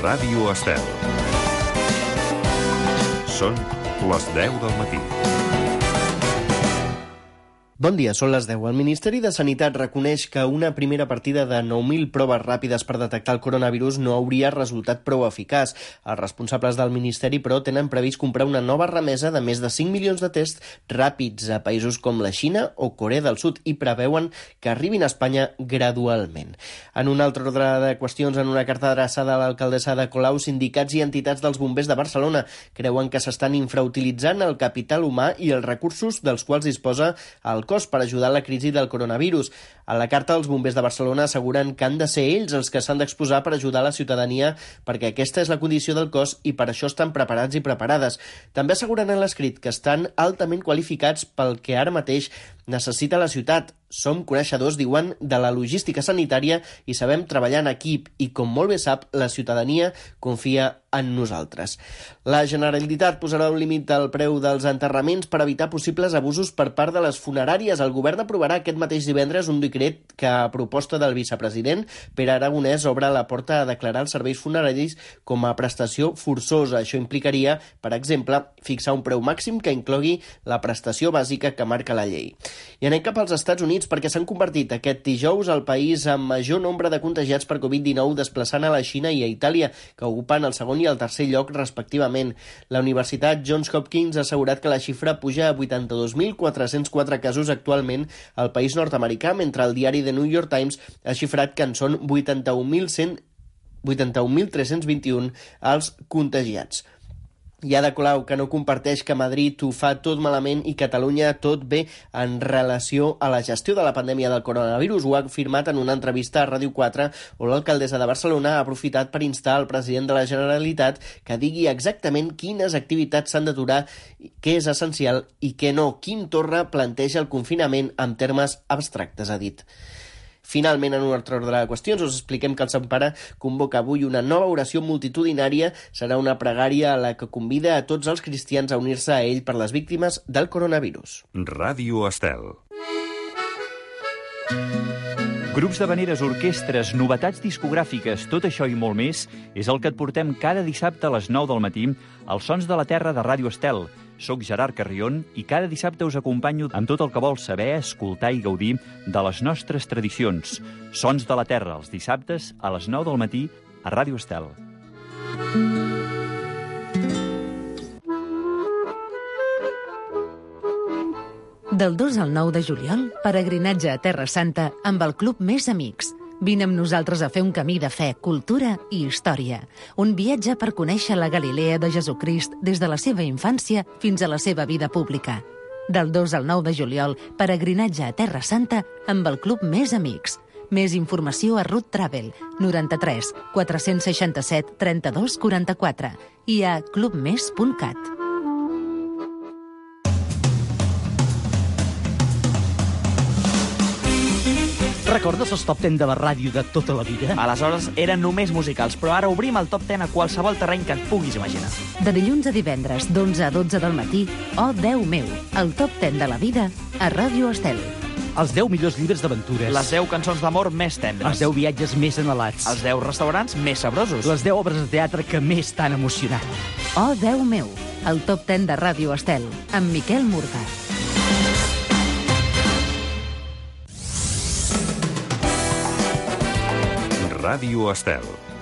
Ràdio Estel. Són les 10 del matí. Bon dia, són les 10. El Ministeri de Sanitat reconeix que una primera partida de 9.000 proves ràpides per detectar el coronavirus no hauria resultat prou eficaç. Els responsables del Ministeri, però, tenen previst comprar una nova remesa de més de 5 milions de tests ràpids a països com la Xina o Corea del Sud i preveuen que arribin a Espanya gradualment. En un altre ordre de qüestions, en una carta adreçada a l'alcaldessa de Colau, sindicats i entitats dels bombers de Barcelona creuen que s'estan infrautilitzant el capital humà i els recursos dels quals disposa el cos per ajudar a la crisi del coronavirus. A la carta, els bombers de Barcelona asseguren que han de ser ells els que s'han d'exposar per ajudar la ciutadania perquè aquesta és la condició del cos i per això estan preparats i preparades. També asseguren en l'escrit que estan altament qualificats pel que ara mateix necessita la ciutat. Som coneixedors, diuen, de la logística sanitària i sabem treballar en equip i, com molt bé sap, la ciutadania confia en nosaltres. La Generalitat posarà un límit al preu dels enterraments per evitar possibles abusos per part de les funeràries. El govern aprovarà aquest mateix divendres un decret que, a proposta del vicepresident, Pere Aragonès, obre la porta a declarar els serveis funeraris com a prestació forçosa. Això implicaria, per exemple, fixar un preu màxim que inclogui la prestació bàsica que marca la llei. I anem cap als Estats Units perquè s'han convertit aquest dijous al país amb major nombre de contagiats per Covid-19, desplaçant a la Xina i a Itàlia, que ocupen el segon i el tercer lloc respectivament. La Universitat Johns Hopkins ha assegurat que la xifra puja a 82.404 casos actualment al país nord-americà, mentre el diari The New York Times ha xifrat que en són 81.321 els contagiats. Hi ha de Colau, que no comparteix que Madrid ho fa tot malament i Catalunya tot bé en relació a la gestió de la pandèmia del coronavirus. Ho ha afirmat en una entrevista a Ràdio 4, on l'alcaldessa de Barcelona ha aprofitat per instar al president de la Generalitat que digui exactament quines activitats s'han d'aturar, què és essencial i què no. Quim Torra planteja el confinament en termes abstractes, ha dit. Finalment, en un altre ordre de qüestions, us expliquem que el Sant Pare convoca avui una nova oració multitudinària. Serà una pregària a la que convida a tots els cristians a unir-se a ell per les víctimes del coronavirus. Ràdio Estel. Grups d'havaneres, orquestres, novetats discogràfiques, tot això i molt més és el que et portem cada dissabte a les 9 del matí als Sons de la Terra de Ràdio Estel. Soc Gerard Carrion i cada dissabte us acompanyo amb tot el que vols saber, escoltar i gaudir de les nostres tradicions. Sons de la Terra, els dissabtes a les 9 del matí a Ràdio Estel. Del 2 al 9 de juliol, peregrinatge a Terra Santa amb el Club Més Amics. Vine amb nosaltres a fer un camí de fe, cultura i història. Un viatge per conèixer la Galilea de Jesucrist des de la seva infància fins a la seva vida pública. Del 2 al 9 de juliol, peregrinatge a Terra Santa amb el Club Més Amics. Més informació a Root Travel, 93 467 32 44 i a clubmes.cat. Recordes els top 10 de la ràdio de tota la vida? Aleshores eren només musicals, però ara obrim el top 10 a qualsevol terreny que et puguis imaginar. De dilluns a divendres, d'11 a 12 del matí, Oh Déu meu, el top 10 de la vida a Ràdio Estel. Els 10 millors llibres d'aventures. Les 10 cançons d'amor més tendres. Els 10 viatges més anhelats. Els 10 restaurants més sabrosos. Les 10 obres de teatre que més t'han emocionat. Oh Déu meu, el top 10 de Ràdio Estel, amb Miquel Murga. Ràdio Estel.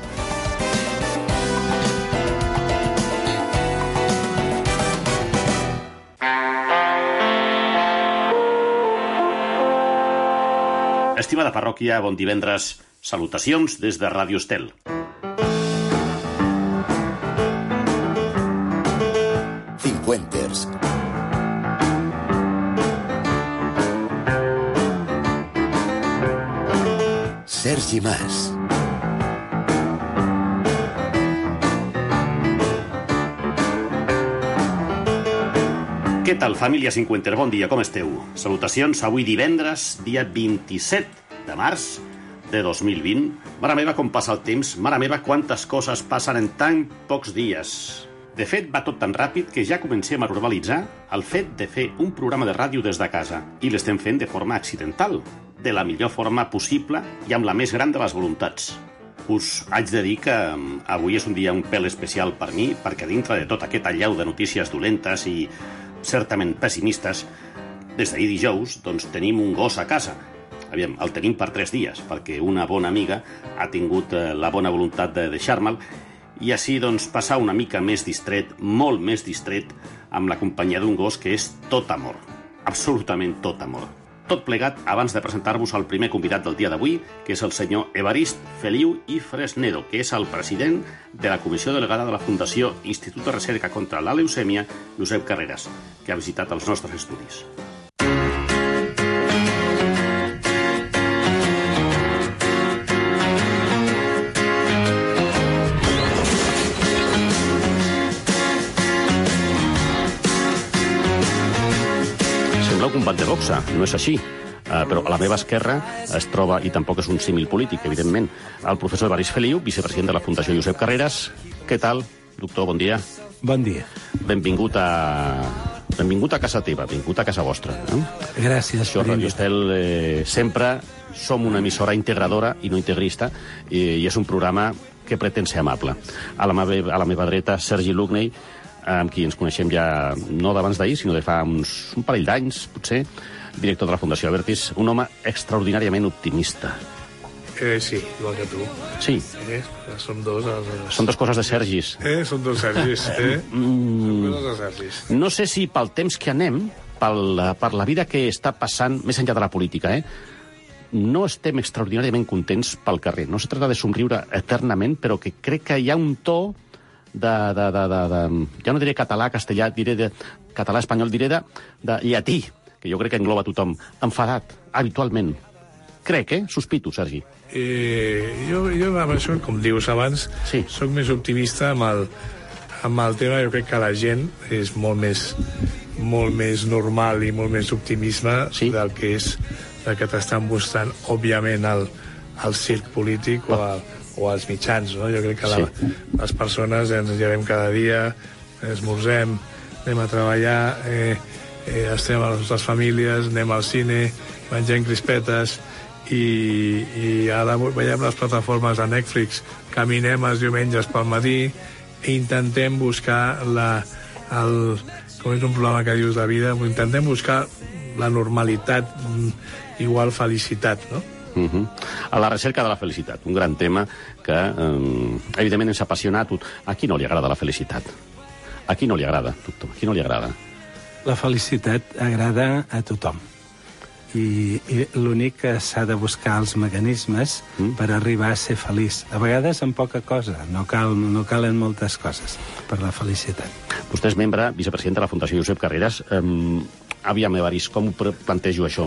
Estimada parròquia, bon divendres. Salutacions des de Ràdio Estel. Cincuenters. Sergi Mas. Què tal, família Cinquenter? Bon dia, com esteu? Salutacions avui divendres, dia 27 de març de 2020. Mare meva, com passa el temps. Mare meva, quantes coses passen en tan pocs dies. De fet, va tot tan ràpid que ja comencem a normalitzar el fet de fer un programa de ràdio des de casa. I l'estem fent de forma accidental, de la millor forma possible i amb la més gran de les voluntats. Us haig de dir que avui és un dia un pèl especial per mi, perquè dintre de tot aquest allau de notícies dolentes i certament pessimistes, des d'ahir dijous, doncs tenim un gos a casa. Aviam, el tenim per 3 dies, perquè una bona amiga ha tingut la bona voluntat de deixar-me'l i així doncs passar una mica més distret, molt més distret, amb la companyia d'un gos que és tot amor. Absolutament tot amor. Tot plegat abans de presentar-vos el primer convidat del dia d'avui, que és el senyor Evarist Feliu i Fresnedo, que és el president de la comissió delegada de la Fundació Institut de Recerca contra la Leucèmia, Josep Carreras, que ha visitat els nostres estudis. Un combat de boxa, no és així. Però a la meva esquerra es troba, i tampoc és un símil polític, evidentment, el professor Evarist Feliu, vicepresident de la Fundació Josep Carreras. Què tal, doctor? Bon dia. Bon dia. Benvingut a casa teva, benvingut a casa vostra. Gràcies. Això, Radio Estel, sempre som una emissora integradora i no integrista, i és un programa que pretén ser amable. A la meva dreta, Sergi Lugney, amb qui ens coneixem ja no d'abans d'ahir, sinó de fa un parell d'anys, potser, director de la Fundació Abertis, un home extraordinàriament optimista. Sí, igual que tu. Sí. Som dos. Són dues coses de Sergis. Són dos Sergis. Són coses de Sergis. No sé si pel temps que anem, per la vida que està passant, més enllà de la política, no estem extraordinàriament contents pel carrer. No se trata de somriure eternament, però que crec que hi ha un to ja no diré català, castellà, diré de català, espanyol, diré de llatí, que jo crec que engloba tothom, enfadat, habitualment. Crec, sospito, Sergi. Jo amb això, com dius abans, soc més optimista amb el tema. Jo crec que la gent és molt més normal i molt més optimisme del que és el que t'estan mostrant, òbviament, el circ polític o als mitjans, no? Jo crec que les persones ens llevem cada dia, esmorzem, anem a treballar, estem a les nostres famílies, anem al cine, mengem crispetes i ara veiem les plataformes de Netflix, caminem els diumenges pel matí i intentem buscar com és un programa que dius de vida, intentem buscar la normalitat igual felicitat, no? A la recerca de la felicitat, un gran tema que evidentment ens apassiona a tot. A qui no li agrada la felicitat? A qui no li agrada, doctor? A qui no li agrada? La felicitat agrada a tothom. I l'únic que s'ha de buscar els mecanismes per arribar a ser feliç. A vegades amb poca cosa, no calen moltes coses per la felicitat. Vostè és membre, vicepresident de la Fundació Josep Carreras. Aviam, Evarist, com ho plantejo això?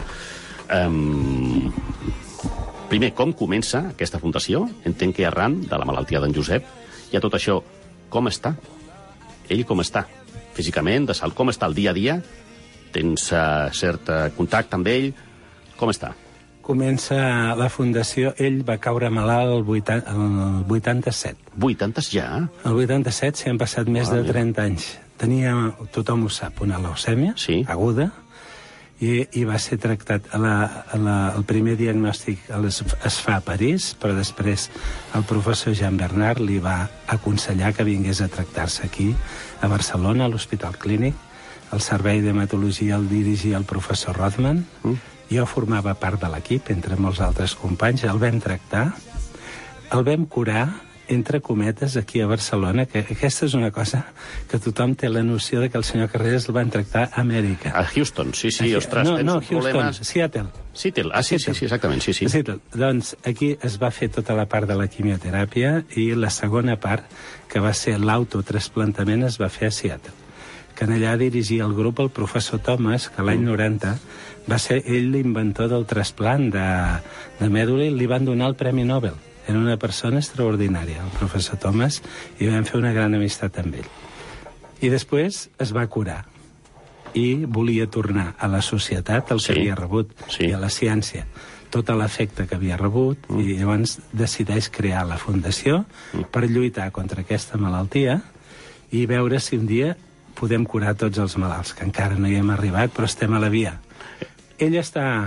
Primer, com comença aquesta fundació? Entenc que arran de la malaltia d'en Josep. I a tot això, com està? Ell com està? Físicament, de salut, com està el dia a dia? Tens cert contacte amb ell? Com està? Comença la fundació, ell va caure malalt el 87. 80 ja? El 87, si han passat més de 30 anys. Tenia, tothom ho sap, una leucèmia aguda, i va ser tractat. El primer diagnòstic es fa a París, però després el professor Jean Bernard li va aconsellar que vingués a tractar-se aquí, a Barcelona, a l'Hospital Clínic. El servei d'hematologia el dirigia el professor Rothman. Jo formava part de l'equip, entre molts altres companys. El vam tractar, el vam curar, entre cometes, aquí a Barcelona, que aquesta és una cosa que tothom té la noció de que el senyor Carreras el van tractar a Amèrica. A Houston, sí, ostres, no, Houston, Seattle. Seattle, sí, exactament, sí. Seattle. Doncs aquí es va fer tota la part de la quimioteràpia i la segona part, que va ser l'autotrasplantament, es va fer a Seattle. Que allà dirigia el grup el professor Thomas, que l'any 90 va ser ell l'inventor del trasplant de mèdula i li van donar el Premi Nobel. Era una persona extraordinària, el professor Thomas, i vam fer una gran amistat amb ell. I després es va curar i volia tornar a la societat el que havia rebut i a la ciència tot l'efecte que havia rebut i llavors decideix crear la fundació per lluitar contra aquesta malaltia i veure si un dia podem curar tots els malalts, que encara no hi hem arribat, però estem a la via. Ell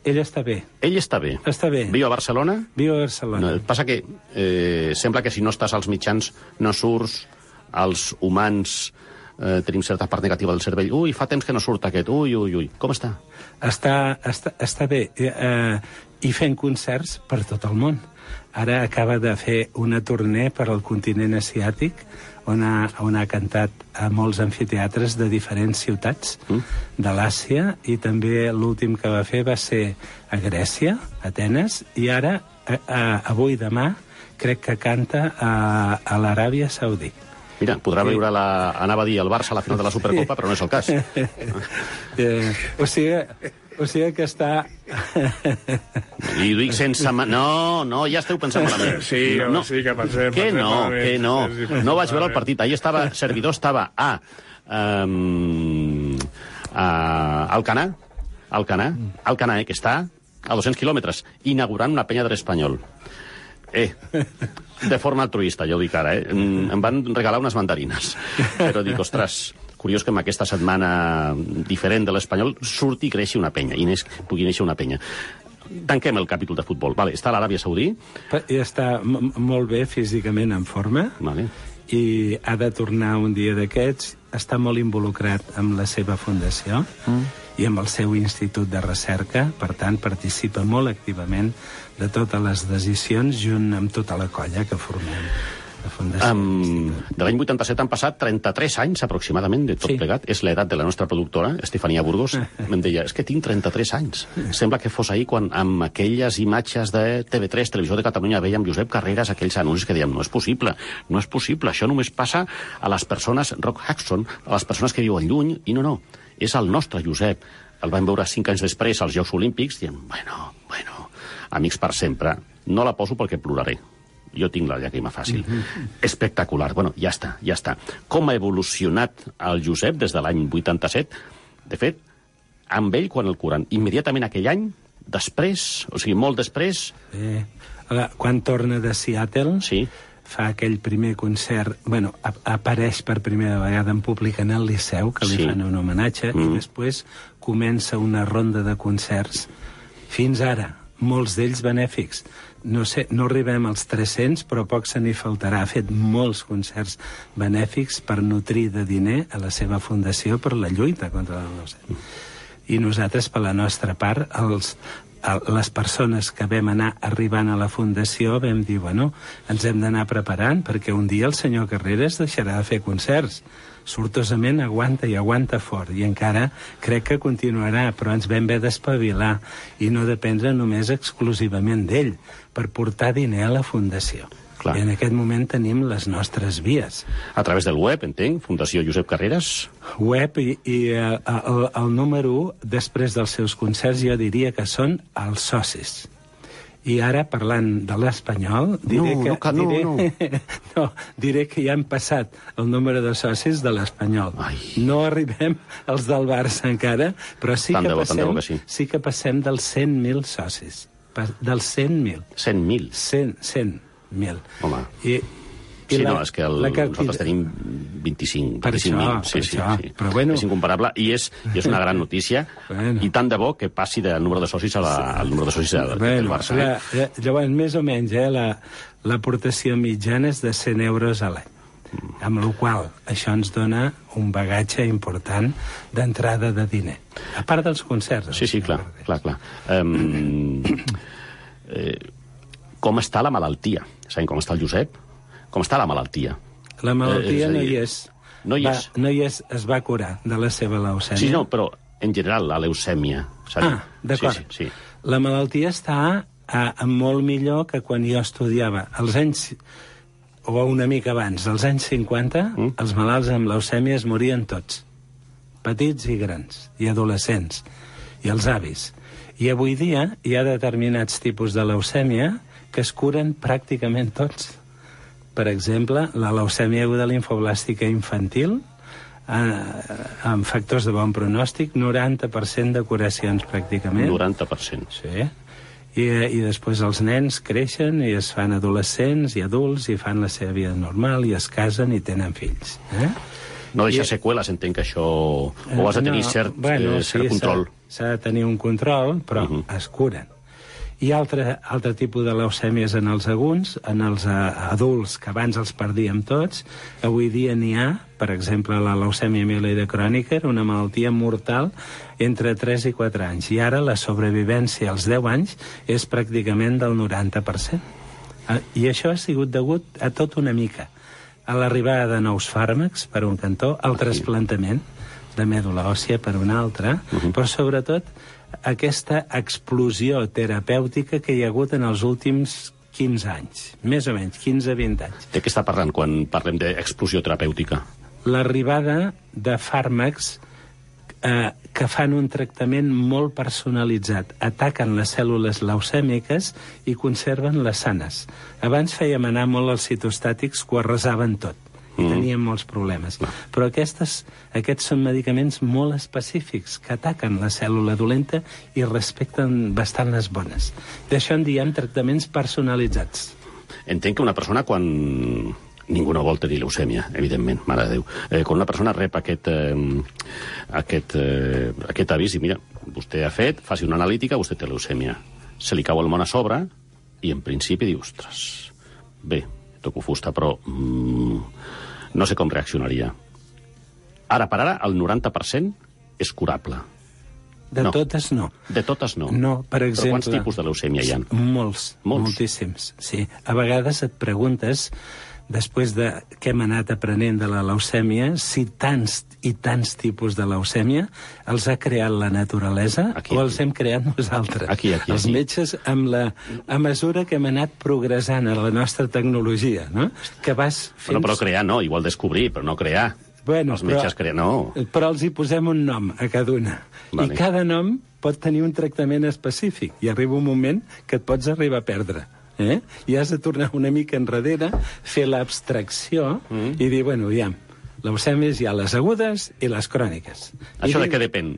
ell està bé. Ell està bé? Està bé. Viu a Barcelona? Viu a Barcelona. No, passa que sembla que si no estàs als mitjans no surts, els humans tenim certa part negativa del cervell. Ui, fa temps que no surt aquest. Ui. Com està? Està bé. I fent concerts per tot el món. Ara acaba de fer una tournée per al continent asiàtic on ha cantat a molts amfiteatres de diferents ciutats de l'Àsia, i també l'últim que va fer va ser a Grècia, a Atenes, i ara, avui demà, crec que canta a l'Aràbia Saudí. Mira, podrà veure anava a dir el Barça a la final de la Supercopa, però no és el cas. O sigui que està... I ho dic sense... No, ja esteu pensant malament. Sí, no. Sí que pensem. Que no. No vaig veure el partit. Ahir servidor estava a Alcanar, que està a 200 quilòmetres, inaugurant una penya de l'Espanyol. De forma altruista, ja ho dic ara, em van regalar unes mandarines. Però dic, ostres, curiós que en aquesta setmana diferent de l'Espanyol surti i creixi una penya, i pugui néixer una penya. Tanquem el capítol de futbol. Vale, està a l'Aràbia Saudí. I està molt bé físicament, en forma, vale. I ha de tornar un dia d'aquests. Està molt involucrat amb la seva fundació i amb el seu institut de recerca. Per tant, participa molt activament de totes les decisions junt amb tota la colla que formem. De l'any 87 han passat 33 anys aproximadament de tot plegat. És l'edat de la nostra productora, Estefania Burgos. Em deia, és que tinc 33 anys. Sembla que fos ahir quan amb aquelles imatges de TV3, Televisió de Catalunya, veiem Josep Carreras, aquells anuncis que dèiem, no és possible, això només passa a les persones, Rock Hudson, a les persones que viuen lluny, i no, és el nostre Josep. El vam veure 5 anys després als Jocs Olímpics, dient, bueno, amics per sempre, no la poso perquè ploraré. Jo tinc la llàgrima fàcil. Espectacular. Bueno, ja està. Com ha evolucionat el Josep des de l'any 87? De fet, amb ell, quan el curen? Immediatament aquell any? Després? O sigui, molt després? Quan torna de Seattle, fa aquell primer concert... Bueno, apareix per primera vegada en públic en el Liceu, que li fan un homenatge, i després comença una ronda de concerts. Fins ara, molts d'ells benèfics. No sé, no arribem als 300, però poc se n'hi faltarà. Ha fet molts concerts benèfics per nutrir de diner a la seva fundació per la lluita contra la leucèmia. I nosaltres, per la nostra part, les persones que vam anar arribant a la fundació vam dir, bueno, ens hem d'anar preparant perquè un dia el senyor Carreras deixarà de fer concerts. Sortosament aguanta fort, i encara crec que continuarà, però ens vam haver d'espavilar i no dependre només exclusivament d'ell per portar diner a la fundació. Clar. I en aquest moment tenim les nostres vies. A través del web, entenc, Fundació Josep Carreras? Web i el número 1, després dels seus concerts, jo diria que són els socis. I ara, parlant de l'Espanyol, diré que ja hem passat el número de socis de l'Espanyol. No arribem als del Barça encara, però sí que passem dels 100.000 socis. Dels 100.000. 100.000? 100.000. Home. Sí, no, és que nosaltres tenim 25.000. Per això. Però bueno... És incomparable i és una gran notícia. I tant de bo que passi del número de socis al número de socis del Barça. Llavors, més o menys, l'aportació mitjana és de 100 euros a l'any. Amb la qual això ens dona un bagatge important d'entrada de diner. A part dels concerts. Sí, clar. Com està la malaltia? Sabem com està el Josep? Com està la malaltia? La malaltia no hi és. No hi és? No hi és, es va curar de la seva leucèmia. Sí, no, però en general, la leucèmia. D'acord. Sí. La malaltia està molt millor que quan jo estudiava. Als anys, o una mica abans, als anys 50, els malalts amb leucèmia es morien tots. Petits i grans, i adolescents, i els avis. I avui dia hi ha determinats tipus de leucèmia que es curen pràcticament tots. Per exemple, la leucèmia aguda limfoblàstica infantil, amb factors de bon pronòstic, 90% de curacions pràcticament. 90%. Sí. I després els nens creixen i es fan adolescents i adults i fan la seva vida normal i es casen i tenen fills. No deixa seqüeles, entenc que això... O has de tenir cert control. s'ha de tenir un control, però es curen. Hi ha altre tipus de leucèmies en els adults, que abans els perdíem tots. Avui dia n'hi ha, per exemple, la leucèmia mieloide crònica, era una malaltia mortal entre 3 i 4 anys. I ara la sobrevivència als 10 anys és pràcticament del 90%. I això ha sigut degut a tot una mica. A l'arribada de nous fàrmacs, per un cantó, al trasplantament de mèdula òssia per un altre, però sobretot aquesta explosió terapèutica que hi ha hagut en els últims 15 anys, més o menys, 15-20 anys. De què està parlant quan parlem d'explosió terapèutica? L'arribada de fàrmacs que fan un tractament molt personalitzat. Ataquen les cèl·lules leucèmiques i conserven les sanes. Abans fèiem anar molt els citostàtics que ho arrasaven tot. I teníem molts problemes. Però aquests són medicaments molt específics que ataquen la cèl·lula dolenta i respecten bastant les bones. D'això en diem tractaments personalitzats. Entenc que una persona, quan ningú no vol tenir leucèmia, evidentment, mare de Déu, quan una persona rep aquest avís i mira, vostè ha fet, faci una analítica, vostè té leucèmia. Se li cau el món a sobre i en principi diu, ostres, bé, toco fusta, però no sé com reaccionaria. Ara per ara, el 90% és curable. De totes no. De totes no. No, per exemple... Però quants tipus de leucèmia hi ha? Moltíssims, sí. A vegades et preguntes, després de què hem anat aprenent de la leucèmia, si tants i tants tipus de leucèmia els ha creat la naturalesa o els hem creat nosaltres. Els metges, a mesura que hem anat progressant a la nostra tecnologia, no? Que vas fent... Però crear no, igual descobrir, però no crear. Els metges creen, no. Però els hi posem un nom a cada una. I cada nom pot tenir un tractament específic. I arriba un moment que et pots arribar a perdre. I has de tornar una mica enrere, fer l'abstracció i dir, bueno, aviam, leucèmies hi ha les agudes i les cròniques. Això de què depèn?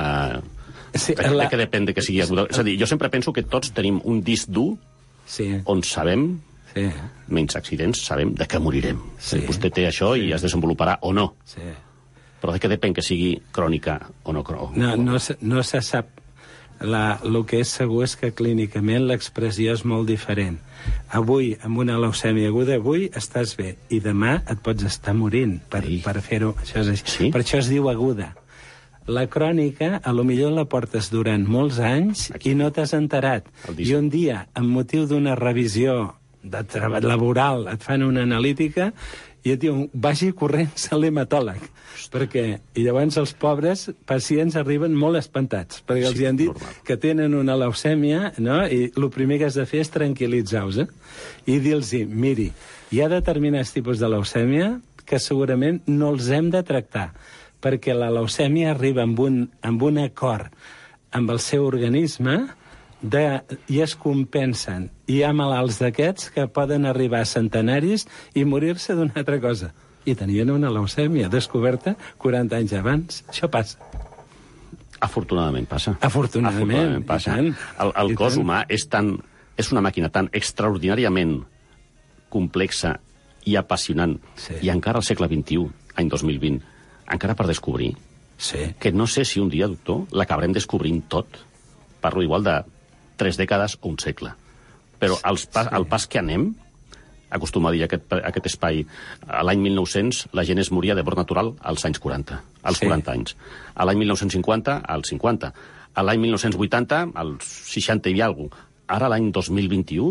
De què depèn de que sigui aguda? És a dir, jo sempre penso que tots tenim un disc dur on sabem, menys accidents, sabem de què morirem. Vostè té això i es desenvoluparà o no. Però de què depèn que sigui crònica o no? No se sap. El que és segur és que clínicament l'expressió és molt diferent. Avui, amb una leucèmia aguda, avui estàs bé, i demà et pots estar morint per fer-ho. Per això es diu aguda. La crònica, a lo millor la portes durant molts anys i no t'has enterat. I un dia, amb motiu d'una revisió de treball laboral, et fan una analítica i et diuen, vagi corrents a l'hematòleg. I llavors els pobres pacients arriben molt espantats, perquè els han dit que tenen una leucèmia, no? I el primer que has de fer és tranquil·litzar-los, i dir-los, miri, hi ha determinats tipus de leucèmia que segurament no els hem de tractar, perquè la leucèmia arriba amb un acord amb el seu organisme i es compensen. Hi ha malalts d'aquests que poden arribar a centenaris i morir-se d'una altra cosa. I tenien una leucèmia descoberta 40 anys abans. Això passa. Afortunadament passa. Afortunadament passa. El cos humà és una màquina tan extraordinàriament complexa i apassionant, i encara al segle XXI, any 2020, encara per descobrir, que no sé si un dia, doctor, l'acabarem descobrint tot. Parlo igual de 3 dècades o un segle. Però al pas que anem, acostuma a dir aquest espai, a l'any 1900 la gent es moria de mort natural als anys 40, als 40 anys. A l'any 1950, als 50. A l'any 1980, als 60 i alguna cosa. Ara, l'any 2020,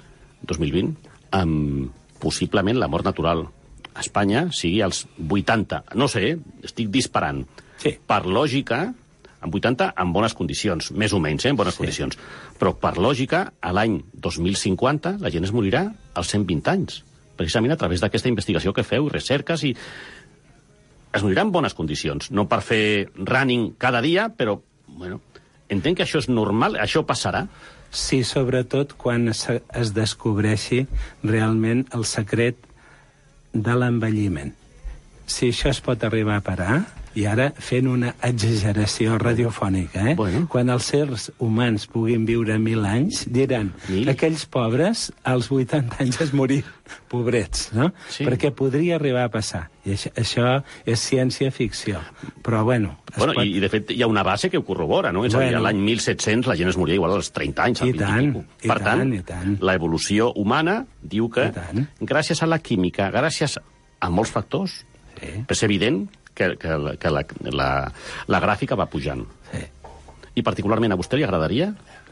possiblement la mort natural a Espanya sigui als 80. No sé, estic disparant. Per lògica, en 80, en bones condicions, més o menys, en bones condicions. Però, per lògica, a l'any 2050, la gent es morirà als 120 anys. Precisament a través d'aquesta investigació que feu, recerques, i es morirà en bones condicions. No per fer running cada dia, però, bueno, entenc que això és normal, això passarà. Sí, sobretot quan es descobreixi realment el secret de l'envelliment. Si això es pot arribar a parar, i ara fent una exageració radiofònica, quan els éssers humans puguin viure 1.000 anys, diran, aquells pobres als 80 anys es morir, pobrets, no? Perquè podria arribar a passar. I això és ciència-ficció. Però, bueno... I, de fet, hi ha una base que ho corrobora, no? És a dir, l'any 1700 la gent es moria igual als 30 anys, als 20 i per tant, l'evolució humana diu que, gràcies a la química, gràcies a molts factors, és evident que la gràfica va pujant. I particularment a vostè li agradaria?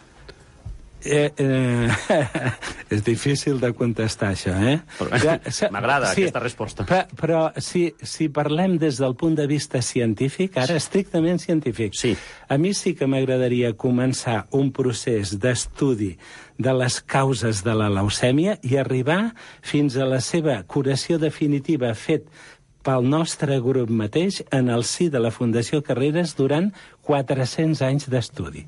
És difícil de contestar, això, M'agrada aquesta resposta. Però si parlem des del punt de vista científic, ara estrictament científic, a mi sí que m'agradaria començar un procés d'estudi de les causes de la leucèmia i arribar fins a la seva curació definitiva fet pel nostre grup mateix en el si de la Fundació Carreras durant 400 anys d'estudi.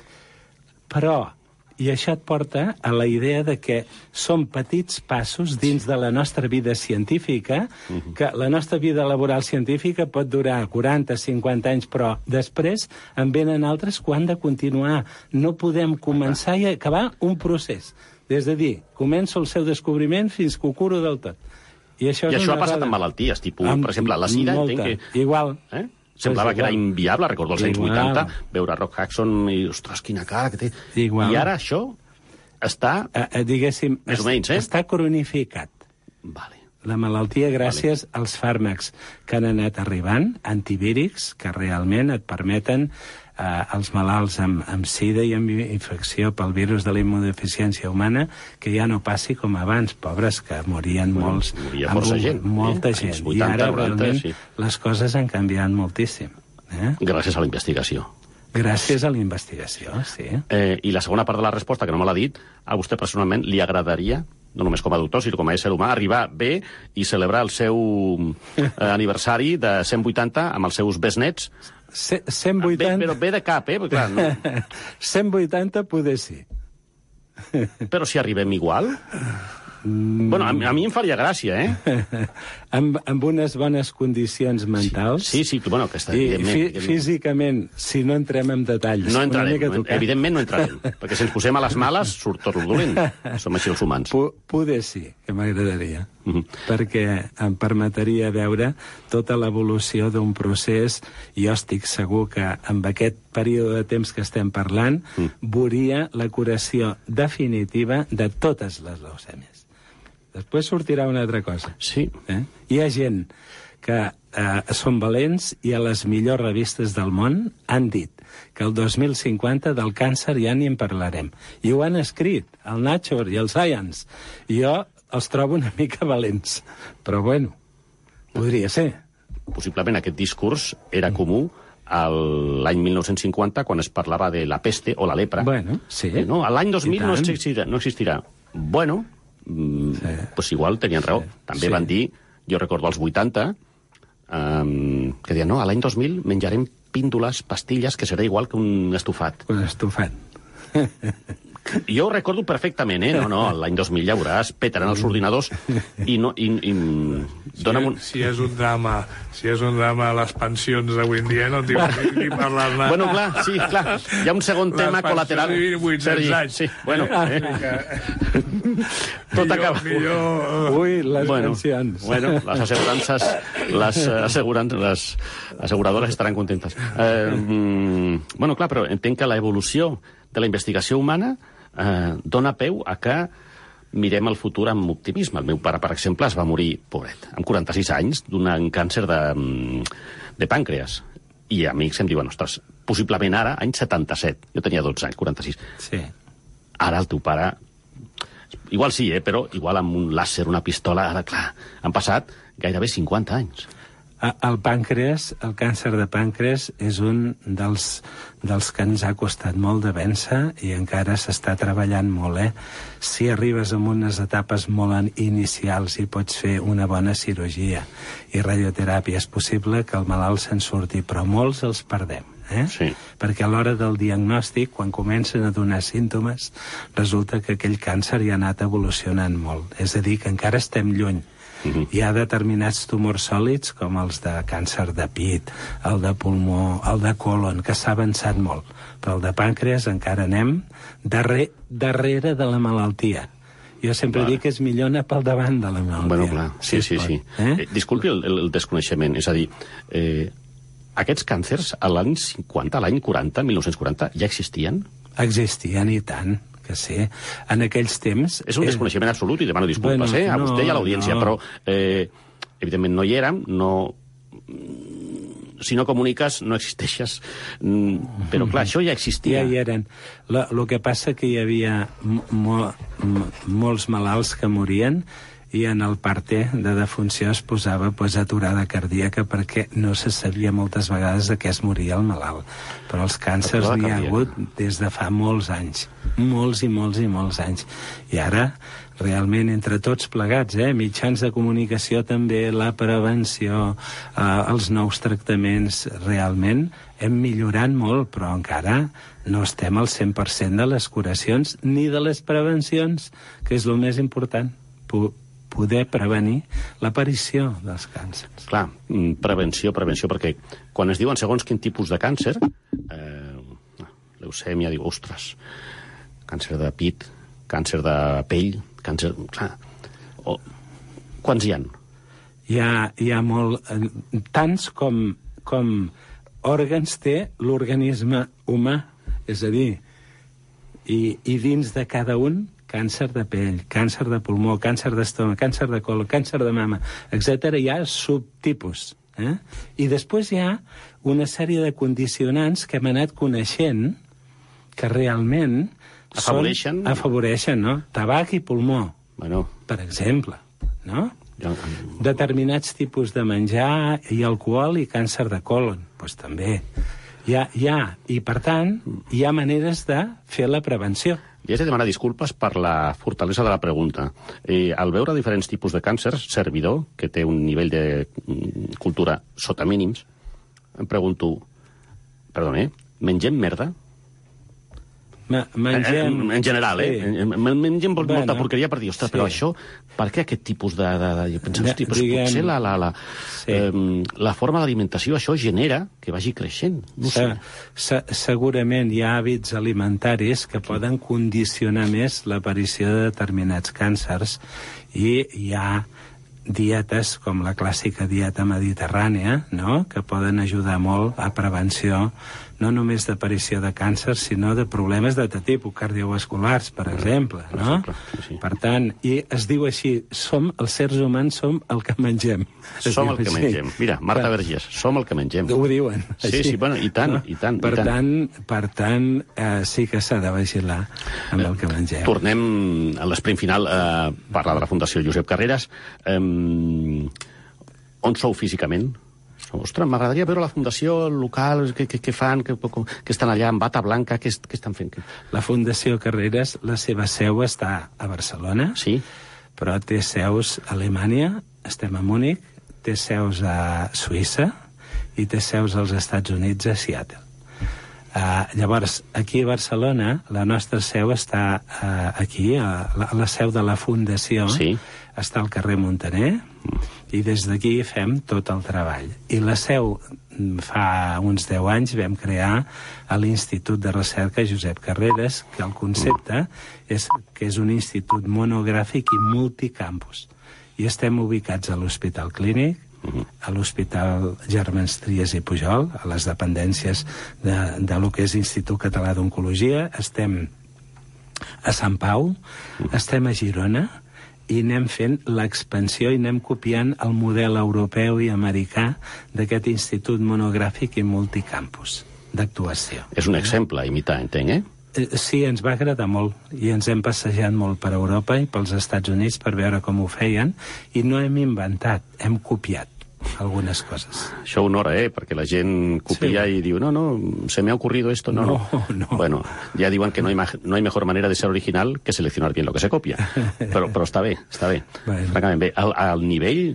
Però i això et porta a la idea de que són petits passos dins de la nostra vida científica, que la nostra vida laboral científica pot durar 40, 50 anys, però després en venen altres que han de continuar. No podem començar i acabar un procés. És a dir, començo el seu descobriment fins que ho curo del tot. I això ha passat amb malalties, tipus, per exemple, la sida, entenc que... Igual. Semblava que era inviable, recordo els anys 80, veure Rock Hudson i, ostres, quina cara que té. I ara això està, diguéssim, més o menys, està cronificat. La malaltia gràcies als fàrmacs que han anat arribant, antivírics, que realment et permeten als malalts amb sida i amb infecció pel virus de la immunodeficiència humana que ja no passi com abans, pobres, que morien molts, molta gent. I ara realment les coses han canviat moltíssim. Gràcies a la investigació. Gràcies a la investigació, sí. I la segona part de la resposta, que no me l'ha dit, a vostè personalment li agradaria, no només com a doctor, sinó com a ésser humà, arribar bé i celebrar el seu aniversari de 180 amb els seus besnets? 180... Però bé de cap, clar, no. 180 poder sí. Però si arribem igual... Bueno, a mi em faria gràcia, amb unes bones condicions mentals. Sí, bueno, que està evidentment. Físicament, si no entrem en detalls. No entrarem, evidentment no entrarem, perquè si ens posem a les males surt tot dolent. Som així els humans. Poder sí, que m'agradaria. Perquè em permetria veure tota l'evolució d'un procés. Jo estic segur que amb aquest període de temps que estem parlant veuria la curació definitiva de totes les leucèmies. Després sortirà una altra cosa. Sí. Hi ha gent que són valents i a les millors revistes del món han dit que el 2050 del càncer ja ni en parlarem. I ho han escrit, el Nature i el Science. Jo els trobo una mica valents. Però bueno, podria ser. Possiblement aquest discurs era comú l'any 1950, quan es parlava de la peste o la lepra. Bueno, sí. No, l'any 2000 no existirà. Bueno... pues igual tenien raó. També van dir, jo recordo als 80, que deien, no, a l'any 2000 menjarem píndoles, pastilles, que serà igual que un estofat. Un estofat. Jo ho recordo perfectament, No, l'any 2000 ja veuràs, petaran els ordinadors i dona'm un... Si és un drama les pensions d'avui en dia, no tinc ni parlar-ne. Bueno, clar, sí, clar. Hi ha un segon tema col·lateral. Sergi, sí, bueno. Tot acaba. Ui, les pensions. Bueno, les assegurances, les asseguradores estaran contentes. Bueno, clar, però entenc que l'evolució de la investigació humana dona peu a que mirem el futur amb optimisme. El meu pare, per exemple, es va morir, pobret, amb 46 anys, d'un càncer de pàncreas. I amics em diuen, ostres, possiblement ara, any 77. Jo tenia 12 anys, 46. Sí. Ara el teu pare... Igual sí, però igual amb un làser, una pistola... Ara, clar, han passat gairebé 50 anys. El pàncreas, el càncer de pàncreas, és un dels que ens ha costat molt de vèncer i encara s'està treballant molt, Si arribes a unes etapes molt inicials i pots fer una bona cirurgia i radioteràpia, és possible que el malalt se'n surti, però molts els perdem. Sí. Perquè a l'hora del diagnòstic, quan comencen a donar símptomes, resulta que aquell càncer ja ha anat evolucionant molt. És a dir, que encara estem lluny Hi ha determinats tumors sòlids, com els de càncer de pit, el de pulmó, el de colon, que s'ha avançat molt. Però el de pàncreas encara anem darrere de la malaltia. Jo sempre dic que és millor anar pel davant de la malaltia. Bueno, clar, sí. Disculpi el desconeixement, és a dir, aquests càncers a l'any 50, a l'any 40, 1940, ja existien? Existien, i tant, que sí. En aquells temps... És un desconeixement absolut, i demano disculpes, a vostè i a l'audiència, però evidentment no hi érem, si no comuniques, no existeixes. Però, clar, això ja existia. Ja hi eren. El que passa que hi havia molts malalts que morien i en el parte de defunció es posava aturada cardíaca perquè no se sabia moltes vegades de què es moria el malalt. Però els càncers n'hi ha hagut des de fa molts anys. Molts i molts i molts anys. I ara, realment, entre tots plegats, mitjans de comunicació també, la prevenció, els nous tractaments, realment hem millorat molt, però encara no estem al 100% de les curacions ni de les prevencions, que és el més important. Poder prevenir l'aparició dels càncers. Clar, prevenció, perquè quan es diuen segons quin tipus de càncer, leucèmia, diu, ostres, càncer de pit, càncer de pell, càncer... Clar, quants hi ha? Hi ha molt... Tants com òrgans té l'organisme humà, és a dir, i dins de cada un, càncer de pell, càncer de pulmó, càncer d'estómac, càncer de colon, càncer de mama, etc. Hi ha subtipus. I després hi ha una sèrie de condicionants que hem anat coneixent que realment afavoreixen, no? Tabac i pulmó, per exemple, no? Determinats tipus de menjar i alcohol i càncer de colon, doncs també. I per tant, hi ha maneres de fer la prevenció. I has de demanar disculpes per la fortalesa de la pregunta. Al veure diferents tipus de càncer, servidor, que té un nivell de cultura sota mínims, em pregunto, mengem merda? En general, mengem molta porqueria per dir, ostres, però això, per què aquest tipus de... Jo penso, hosti, potser la forma d'alimentació, això genera que vagi creixent. Segurament hi ha hàbits alimentaris que poden condicionar més l'aparició de determinats càncers i hi ha dietes com la clàssica dieta mediterrània, no?, que poden ajudar molt a prevenció no només d'aparició de càncer, sinó de problemes de tipus cardiovasculars, per exemple, no? Per tant, i es diu així, els sers humans som el que mengem. Som el que mengem. Mira, Marta Vergés, som el que mengem. Ho diuen. Sí, bueno, i tant. Per tant, sí que s'ha de vigilar amb el que mengem. Tornem a l'esprint final a parlar de la Fundació Josep Carreras. On sou físicament? Ostres, m'agradaria veure la fundació local, què fan, que estan allà amb bata blanca, què estan fent? La Fundació Carreras, la seva seu està a Barcelona, però té seus a Alemanya, estem a Múnich, té seus a Suïssa i té seus als Estats Units, a Seattle. Llavors, aquí a Barcelona, la nostra seu està aquí, la seu de la Fundació, està al carrer Montaner, i des d'aquí fem tot el treball. I la seu, fa uns 10 anys, vam crear a l'Institut de Recerca Josep Carreras, que el concepte és que és un institut monogràfic i multicampus. I estem ubicats a l'Hospital Clínic, a l'Hospital Germans Trias i Pujol, a les dependències de lo que és Institut Català d'Oncologia, estem a Sant Pau, estem a Girona, i anem fent l'expansió i anem copiant el model europeu i americà d'aquest institut monogràfic i multicampus d'actuació. És un exemple a imitar, entenc, Sí, ens va agradar molt i ens hem passejat molt per Europa i pels Estats Units per veure com ho feien i no hem inventat, hem copiat algunes coses. Això honora, perquè la gent copia i diu, no, se me ha ocurrido esto, no. Bueno, ja diuen que no hay mejor manera de ser original que seleccionar bien lo que se copia. Però està bé. Francament bé. El nivell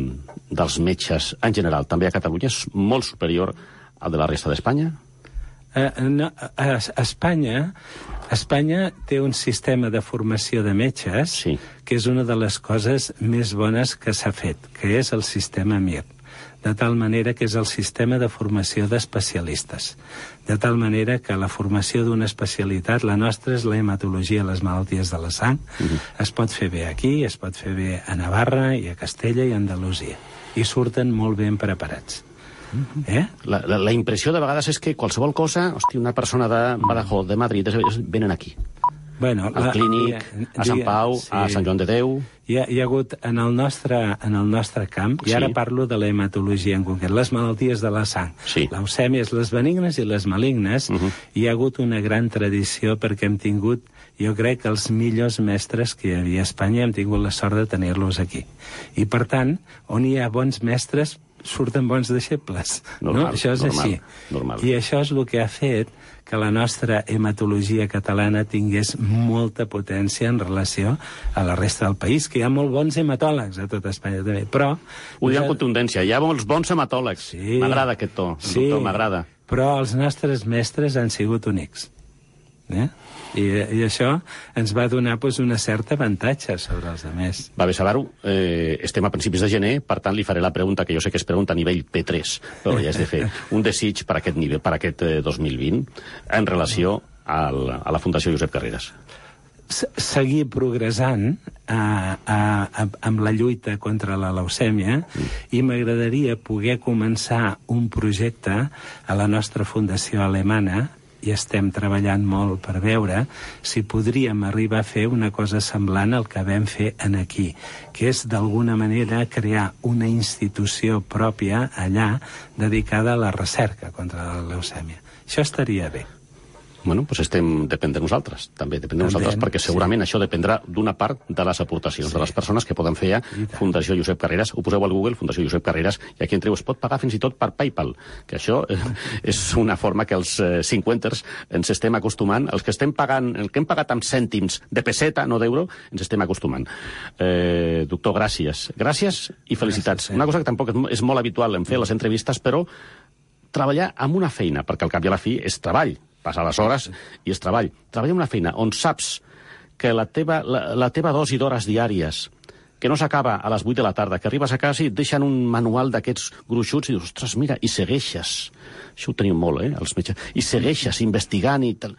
dels metges en general, també a Catalunya, és molt superior al de la resta d'Espanya? Espanya té un sistema de formació de metges que és una de les coses més bones que s'ha fet, que és el sistema MIR. De tal manera que és el sistema de formació d'especialistes. De tal manera que la formació d'una especialitat, la nostra és la hematologia, les malalties de la sang, es pot fer bé aquí, es pot fer bé a Navarra i a Castella i a Andalusia. I surten molt ben preparats. La impressió de vegades és que qualsevol cosa, una persona de Badajoz, de Madrid, venen aquí. Bueno, al Clínic, a Sant Pau, a Sant Joan de Déu... Hi ha hagut en el nostre camp, i ara parlo de la hematologia en concret, les malalties de la sang, leucèmies, les benignes i les malignes, hi ha hagut una gran tradició perquè hem tingut, jo crec que els millors mestres que hi havia a Espanya hem tingut la sort de tenir-los aquí. I per tant, on hi ha bons mestres, surten bons deixebles. Això és així. I això és el que ha fet que la nostra hematologia catalana tingués molta potència en relació a la resta del país, que hi ha molt bons hematòlegs a tot Espanya també, però... Ho diu amb contundència, hi ha molts bons hematòlegs. M'agrada aquest to, doctor, m'agrada. Però els nostres mestres han sigut únics. I això ens va donar una certa avantatge sobre els altres. Va bé saber-ho. Estem a principis de gener, per tant li faré la pregunta que jo sé que es pregunta a nivell P3, però ja és de fer. Un desig per aquest nivell, per aquest 2020, en relació a la Fundació Josep Carreras. Seguir progressant amb la lluita contra la leucèmia i m'agradaria poder començar un projecte a la nostra fundació alemana i estem treballant molt per veure si podríem arribar a fer una cosa semblant al que vam fer aquí, que és d'alguna manera crear una institució pròpia allà dedicada a la recerca contra la leucèmia. Això estaria bé. Bueno, doncs depèn de nosaltres, també depèn de nosaltres, perquè segurament això dependrà d'una part de les aportacions de les persones que poden fer a Fundació Josep Carreras. Ho poseu al Google, Fundació Josep Carreras, i aquí entreu, es pot pagar fins i tot per PayPal, que això és una forma que els cinquanters ens estem acostumant, els que estem pagant, el que hem pagat amb cèntims de peseta, no d'euro, ens estem acostumant. Doctor, gràcies. Gràcies i felicitats. Una cosa que tampoc és molt habitual en fer les entrevistes, però treballar amb una feina, perquè al cap i a la fi és treball, passar les hores i és treball. Treballar en una feina on saps que la teva dosi d'hores diàries, que no s'acaba a les 8 de la tarda, que arribes a casa i et deixen un manual d'aquests gruixuts i dius, ostres, mira, i segueixes. Això ho tenim molt, els metges. I segueixes investigant i tal.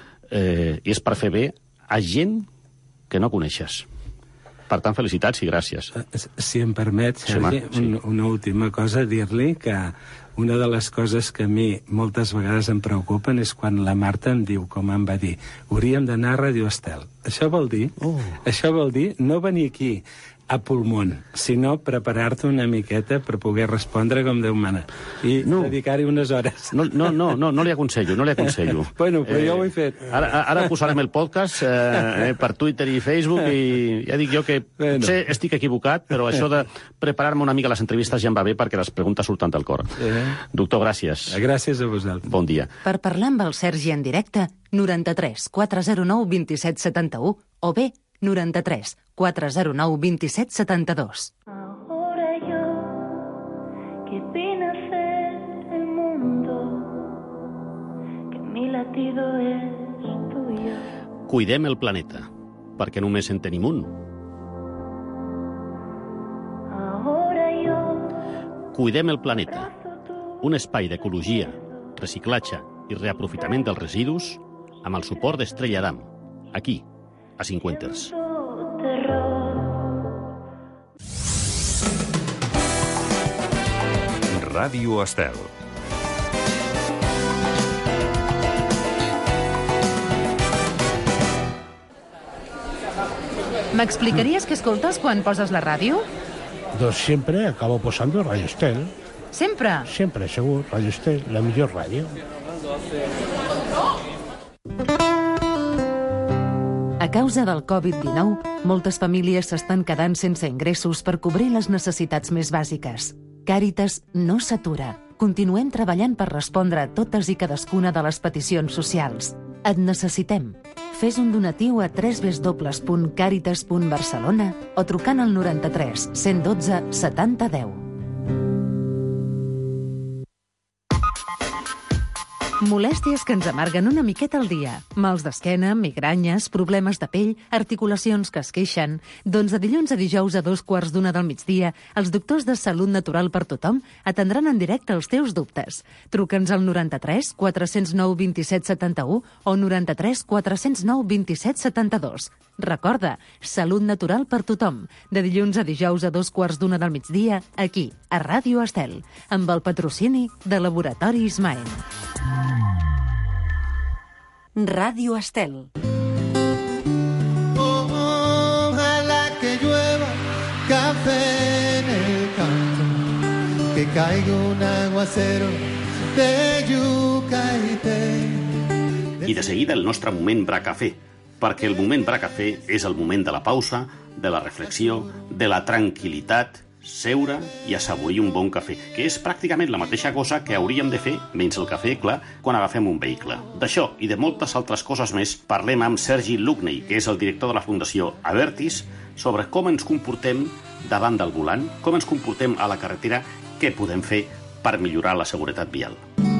I és per fer bé a gent que no coneixes. Per tant, felicitats i gràcies. Si em permet, Sergi, una última cosa, dir-li que una de les coses que a mi moltes vegades em preocupen és quan la Marta em diu, com em va dir, hauríem d'anar a Radio Estel. Això vol dir no venir aquí a pulmón, sinó preparar-te una miqueta per poder respondre com Déu mana. I dedicar-hi unes hores. No li aconsello, Bueno, però jo ho he fet. Ara posarem el podcast per Twitter i Facebook i ja dic jo que potser estic equivocat, però això de preparar-me una mica les entrevistes ja em va bé perquè les preguntes surten del cor. Doctor, gràcies. Gràcies a vosaltres. Bon dia. Per parlar amb el Sergi en directe, 93 409 27 71 o bé 93 409 27 72. Ahora yo que vine a ser el mundo, que mi latido es tuyo. Cuidem el planeta, perquè només en tenim un. Ahora yo Cuidem el planeta, un espai d'ecologia, reciclatge i reaprofitament dels residus amb el suport d'Estrella Damm, aquí, a Cinquenters. Ràdio Estel. ¿M'explicaries què escoltes quan poses la ràdio? Doncs siempre acabo posando Radio Estel. Sempre? Siempre, segur. Radio Estel, la millor ràdio. A causa del Covid-19, moltes famílies s'estan quedant sense ingressos per cobrir les necessitats més bàsiques. Càritas no s'atura. Continuem treballant per respondre a totes i cadascuna de les peticions socials. Et necessitem. Fes un donatiu a www.caritas.barcelona o trucant al 93 112 70 10. Molèsties que ens amarguen una miqueta al dia. Mals d'esquena, migranyes, problemes de pell, articulacions que es queixen. Doncs de dilluns a dijous a 2:15 del migdia, els doctors de Salut Natural per Tothom atendran en directe els teus dubtes. Truca'ns al 93 409 27 71 o 93 409 27 72. Recorda, Salut Natural per Tothom. De dilluns a dijous a 2:15 del migdia, aquí, a Ràdio Estel, amb el patrocini de Laboratori Ismael. Ràdio Estel. Ojalá que llueva café en el campo, que caiga un aguacero de yuca i té. I de seguida el nostre moment Bracafé, perquè el moment Bracafé és el moment de la pausa, de la reflexió, de la tranquil·litat, seure i assaborir un bon cafè, que és pràcticament la mateixa cosa que hauríem de fer, menys el cafè, clar, quan agafem un vehicle. D'això i de moltes altres coses més parlem amb Sergi Lugney, que és el director de la Fundació Avertis, sobre com ens comportem davant del volant, com ens comportem a la carretera, què podem fer per millorar la seguretat vial.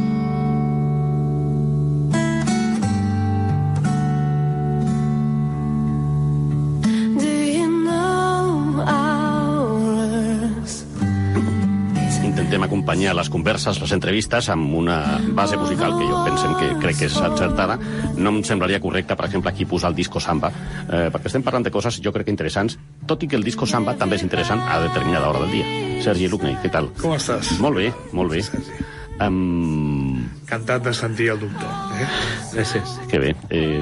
Intentem acompanyar les converses, les entrevistes, amb una base musical que jo pensem que crec que és encertada. No em semblaria correcte, per exemple, aquí posar el disco samba, perquè estem parlant de coses, jo crec que interessants, tot i que el disco samba també és interessant a determinada hora del dia. Sergi Lugney, què tal? Com estàs? Molt bé, molt bé. Encantat de sentir el doctor. Gràcies. Que bé.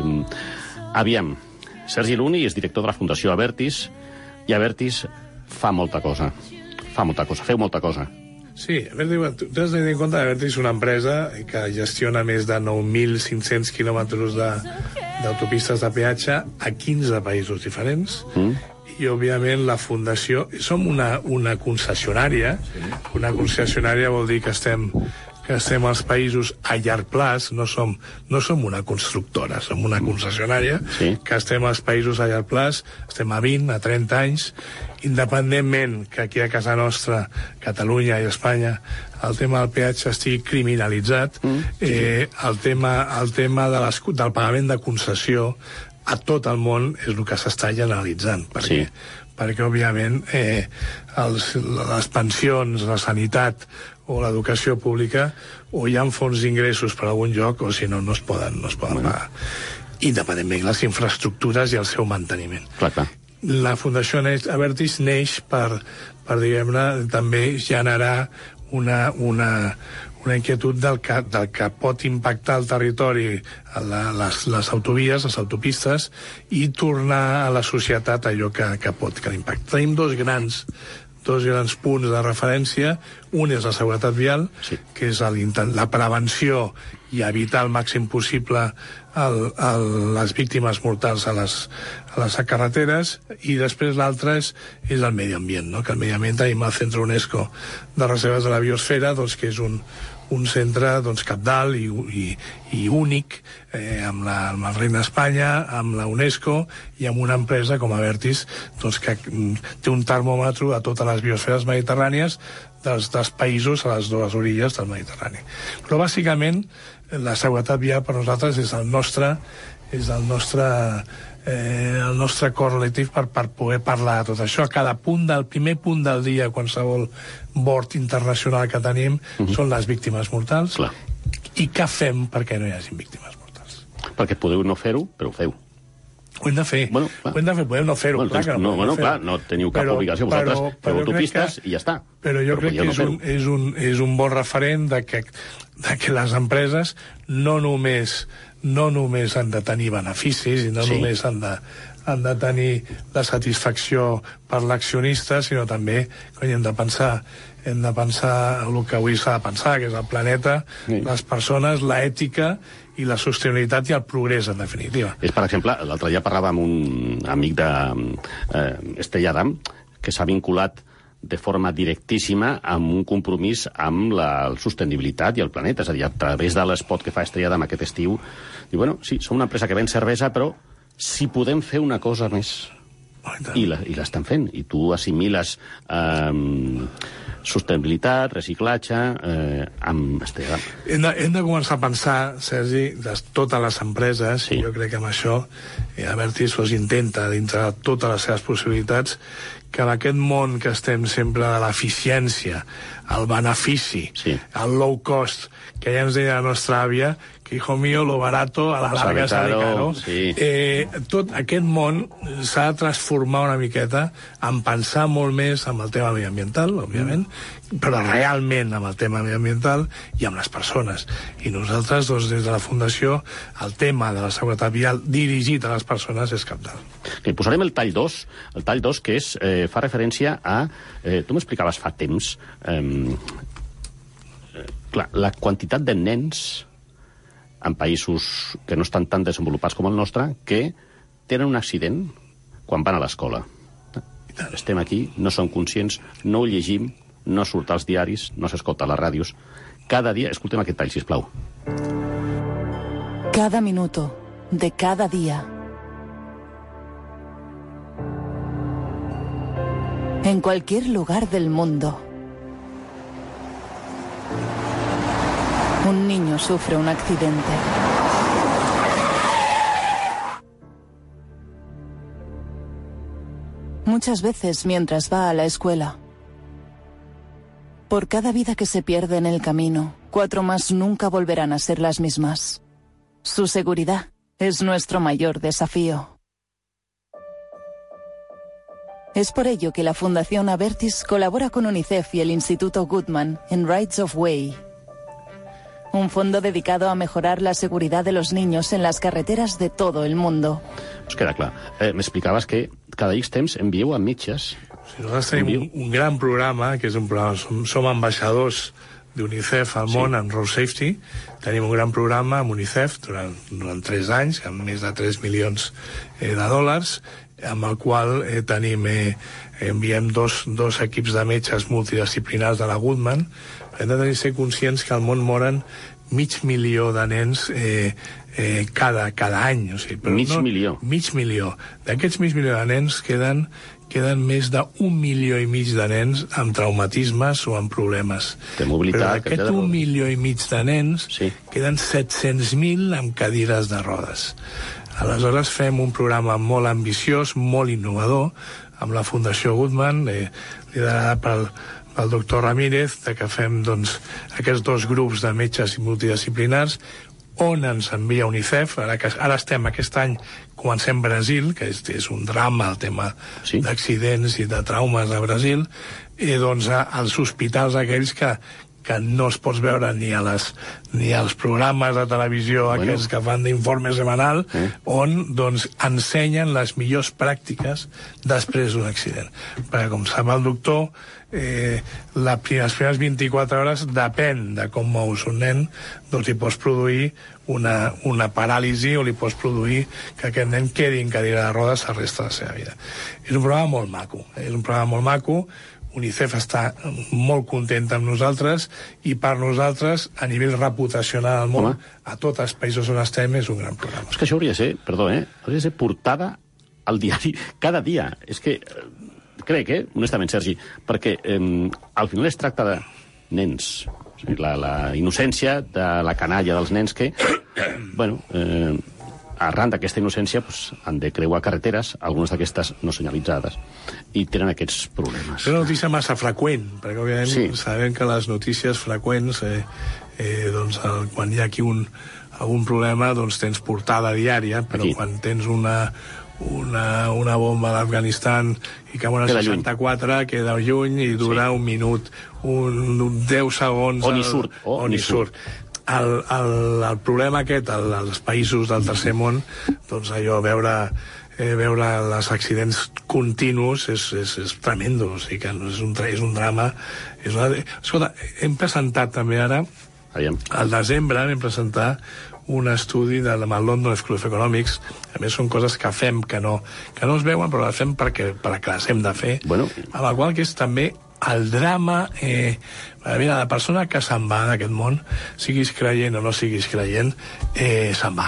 Aviam, Sergi Lugney és director de la Fundació Avertis, i Avertis fa molta cosa. Feu molta cosa. Sí, tu has de tenir en compte que Avertis és una empresa que gestiona més de 9.500 quilòmetres d'autopistes de peatge a 15 països diferents. I, òbviament, la Fundació... Som una concessionària. Una concessionària vol dir que estem als països a llarg plaç, no som una constructora, som una concessionària, que estem als països a llarg plaç, estem a 20, a 30 anys, independentment que aquí a casa nostra, Catalunya i Espanya, el tema del peatge estigui criminalitzat, el tema del pagament de concessió a tot el món és el que s'està generalitzant, perquè òbviament les pensions, la sanitat o l'educació pública, o hi ha fons d'ingressos per algun lloc, o si no, no es poden pagar. Independentment les infraestructures i el seu manteniment. La Fundació Avertis neix per diguem-ne, també generar una inquietud del que pot impactar el territori, les autovies, les autopistes, i tornar a la societat allò que pot impactar. Tenim dos grans punts de referència. Un és la seguretat vial, que és la prevenció i evitar al màxim possible les víctimes mortals a les carreteres, i després l'altre és el medi ambient, que el medi ambient tenim el Centre UNESCO de Reserves de la Biosfera, que és un centre cabdal i únic, amb el Regne d'Espanya, amb la UNESCO i amb una empresa com Avertis, que té un termòmetre a totes les biosferes mediterrànies dels països a les dues orilles del Mediterrani. Però bàsicament la seguretat vial per nosaltres és el nostre cor relatiu per poder parlar de tot això. El primer punt del dia, qualsevol bord internacional que tenim, són les víctimes mortals. I què fem perquè no hi hagi víctimes mortals? Perquè podeu no fer-ho, però ho feu. Ho hem de fer, podem no fer-ho. No teniu cap obligació, vosaltres feu autopistes i ja està. Però jo crec que és un bon referent de que les empreses no només han de tenir beneficis i no només han de tenir la satisfacció per l'accionista, sinó també que hem de pensar el que avui s'ha de pensar, que és el planeta, les persones, l'ètica i la sostenibilitat i el progrés, en definitiva. És, per exemple, l'altre dia parlava amb un amic d'Estella Adam, que s'ha vinculat de forma directíssima amb un compromís amb la sostenibilitat i el planeta. És a dir, a través de l'espot que fa Estella Adam aquest estiu, diu, bueno, sí, som una empresa que ven cervesa, però si podem fer una cosa més, I l'estan fent. I tu assimiles sostenibilitat, reciclatge, amb... Hem de començar a pensar, Sergi, de totes les empreses, i jo crec que amb això Abertis intenta, dintre de totes les seves possibilitats, que en aquest món que estem sempre de l'eficiència, el benefici, el low cost, que ja ens deia la nostra àvia, que hijo mío, lo barato a la larga sale caro. Tot aquest món s'ha de transformar una miqueta en pensar molt més en el tema mediambiental, òbviament, però realment amb el tema mediambiental i amb les persones. I nosaltres, doncs, des de la Fundació, el tema de la seguretat vial dirigit a les persones és cabdal. Posarem el tall 2, que fa referència a... Tu m'explicaves fa temps... la quantitat de nens en països que no estan tan desenvolupats com el nostre, que tenen un accident quan van a l'escola. Estem aquí, no som conscients, no ho llegim, no surt als diaris, no s'escolta a les ràdios. Cada dia... Escoltem aquest tall, sisplau. Cada minuto de cada día. En cualquier lugar del mundo. Un niño sufre un accidente. Muchas veces mientras va a la escuela. Por cada vida que se pierde en el camino, 4 más nunca volverán a ser las mismas. Su seguridad es nuestro mayor desafío. Es por ello que la Fundación Abertis colabora con UNICEF y el Instituto Goodman en Rights of Way, un fondo dedicado a mejorar la seguridad de los niños en las carreteras de todo el mundo. Pues queda clar. M'explicaves que cada X temps envieu a metges... Nosaltres tenim un gran programa, que és un programa... Som ambaixadors d'UNICEF al món en Road Safety. Tenim un gran programa amb UNICEF durant 3 anys, amb més de 3 milions de dòlars, amb el qual enviem dos equips de metges multidisciplinars de la Goodman. Hem de ser conscients que al món moren 500.000 de nens cada any. Mig milió? Mig milió. D'aquests 500.000 de nens queden més de 1,5 milió de nens amb traumatismes o amb problemes. De mobilitat. Però d'aquest 1,5 milió de nens queden 700.000 amb cadires de rodes. Aleshores fem un programa molt ambiciós, molt innovador, amb la Fundació Goodman, liderada pel doctor Ramírez, que fem aquests 2 grups de metges multidisciplinars, on ens envia UNICEF. Ara estem, aquest any, comencem Brasil, que és un drama, el tema d'accidents i de traumes a Brasil, i als hospitals aquells que no els pots veure ni als programes de televisió aquests que fan d'informe setmanal, on ensenyen les millors pràctiques després d'un accident. Perquè, com sap el doctor, les primeres 24 hores, depèn de com mous un nen, li pots produir una paràlisi o li pots produir que aquest nen quedi en cadira de rodes el resta de la seva vida. És un programa molt maco. UNICEF està molt contenta amb nosaltres, i per nosaltres, a nivell reputacional al món, a tots els països on estem, és un gran programa. És que això hauria de ser, hauria de ser portada al diari cada dia. És que, crec, honestament, Sergi, perquè al final es tracta de nens, la innocència de la canalla dels nens que, arran d'aquesta innocència, han de creuar carreteres, algunes d'aquestes no senyalitzades, i tenen aquests problemes. És una notícia massa freqüent, perquè òbviament sabem que les notícies freqüents, quan hi ha aquí algun problema, tens portada diària, però quan tens una bomba d'Afganistan i que una 64 queda lluny i dura un minut, 10 segons... O ni surt. El problema aquest, als països del tercer món, allò, veure els accidents continus és tremendo, o sigui que és un drama. Escolta, hem presentat també ara, al desembre, vam presentar un estudi del London School of Economics. A més, són coses que fem que no es veuen, però les fem perquè les hem de fer, amb la qual que és també el drama. Mira, la persona que se'n va d'aquest món, siguis creient o no siguis creient, se'n va.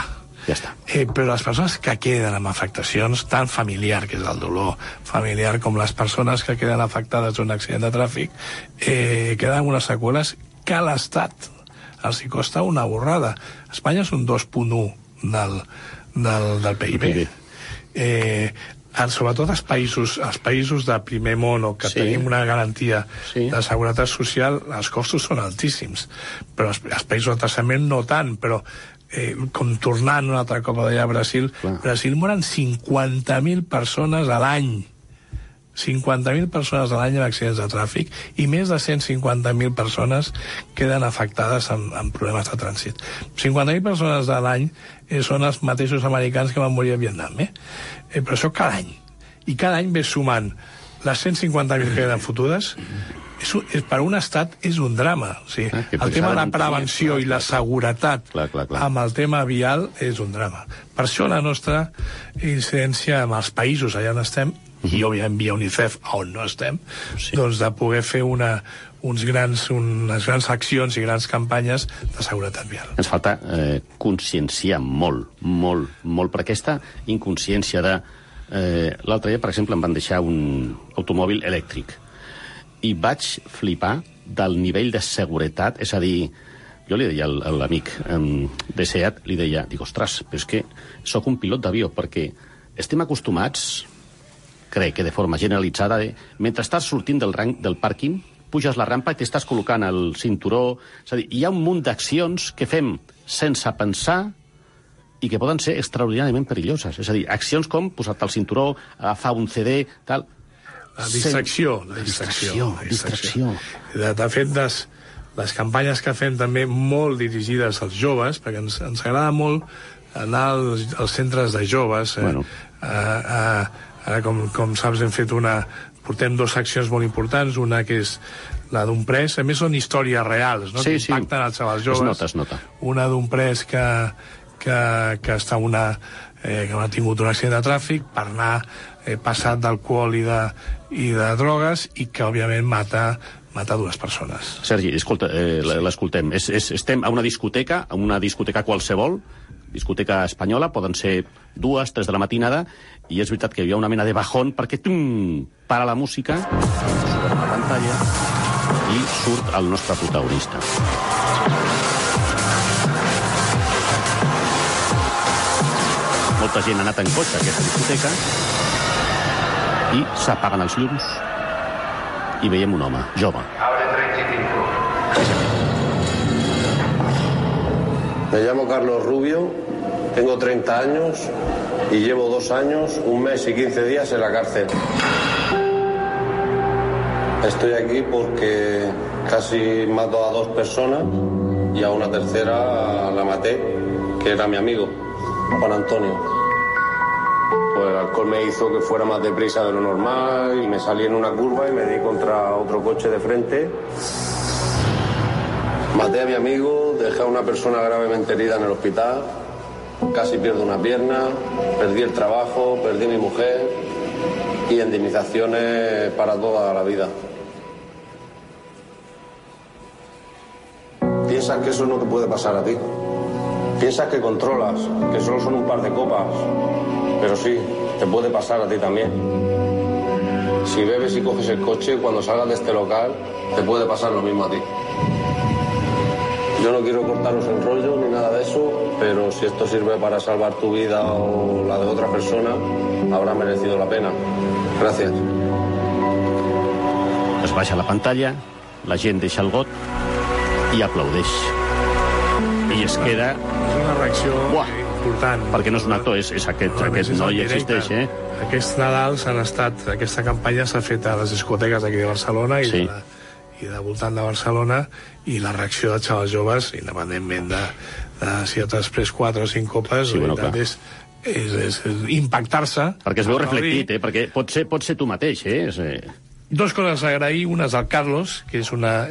Ja està. Però les persones que queden amb afectacions tan familiar, que és el dolor familiar, com les persones que queden afectades d'un accident de tràfic, queden amb unes seqüeles que a l'Estat els hi costa una borrada. Espanya és un 2,1 del PIB. Sobretot els països de primer món, que tenim una garantia de seguretat social, els costos són altíssims. Però els països de terçament no tant, però com tornant un altre cop a Brasil, Brasil moren 50.000 persones a l'any. 50.000 persones a l'any en accidents de tràfic i més de 150.000 persones queden afectades amb problemes de trànsit. 50.000 persones a l'any són els mateixos americans que van morir a Vietnam, però això cada any. I cada any ve sumant les 150.000 que queden fotudes. Per un estat és un drama. O sigui, el tema de la prevenció i la seguretat amb el tema vial és un drama. Per això la nostra incidència amb els països allà on estem, i òbviament via UNICEF, on no estem, doncs de poder fer unes grans accions i grans campanyes de seguretat vial. Ens falta conscienciar molt, per aquesta inconsciència de... L'altre dia, per exemple, em van deixar un automòbil elèctric i vaig flipar del nivell de seguretat, és a dir, jo li deia a l'amic de SEAT, dic, ostres, però és que sóc un pilot d'avió, perquè estem acostumats, crec que de forma generalitzada, mentre estàs sortint del pàrquing, puges la rampa i t'estàs col·locant el cinturó, és a dir, hi ha un munt d'accions que fem sense pensar i que poden ser extraordinàriament perilloses, és a dir, accions com posar-te el cinturó, agafar un CD, tal... La distracció. De fet, les campanyes que fem també molt dirigides als joves, perquè ens agrada molt anar als centres de joves. Ara, com saps, portem 2 accions molt importants, una que és la d'un pres, a més són històries reals, que impacten els xavals joves. Es nota. Una d'un pres que està que ha tingut un accident de tràfic per anar passat d'alcohol i de drogues i que, òbviament, mata 2 persones. Sergi, escolta, l'escoltem. Estem a una discoteca qualsevol, discoteca espanyola, poden ser 2, 3 de la matinada, i és veritat que hi ha una mena de bajón perquè para la música, surt a la pantalla i surt el nostre protagonista. Molta gent ha anat en cotxe a aquesta discoteca i s'apaguen els llums i veiem un home, jove. Me llamo Carlos Rubio, tengo 30 años y llevo 2 años, 1 mes y 15 días en la cárcel. Estoy aquí porque casi mato a 2 personas y a una tercera la maté, que era mi amigo, Juan Antonio. Pues el alcohol me hizo que fuera más deprisa de lo normal y me salí en una curva y me di contra otro coche de frente. Maté a mi amigo, dejé a una persona gravemente herida en el hospital, casi pierdo una pierna, perdí el trabajo, perdí mi mujer y indemnizaciones para toda la vida. Piensas que eso no te puede pasar a ti. Piensas que controlas, que solo son un par de copas, pero sí, te puede pasar a ti también. Si bebes y coges el coche, cuando salgas de este local, te puede pasar lo mismo a ti. Yo no quiero cortaros el rollo ni nada de eso, pero si esto sirve para salvar tu vida o la de otra persona, habrá merecido la pena. Gràcies. Es baixa la pantalla, la gent deixa el got i aplaudeix. I es queda... És una reacció important. Perquè no és un actor, és aquest noi existeix, Aquests Nadals aquesta campanya s'ha fet a les discoteques d'aquí de Barcelona i de voltant de Barcelona, i la reacció dels xavals joves, independentment de si has després 4 o 5 copes, és impactar-se. Perquè es veu reflectit, perquè pot ser tu mateix, Dos coses a agrair. Una és al Carlos, que és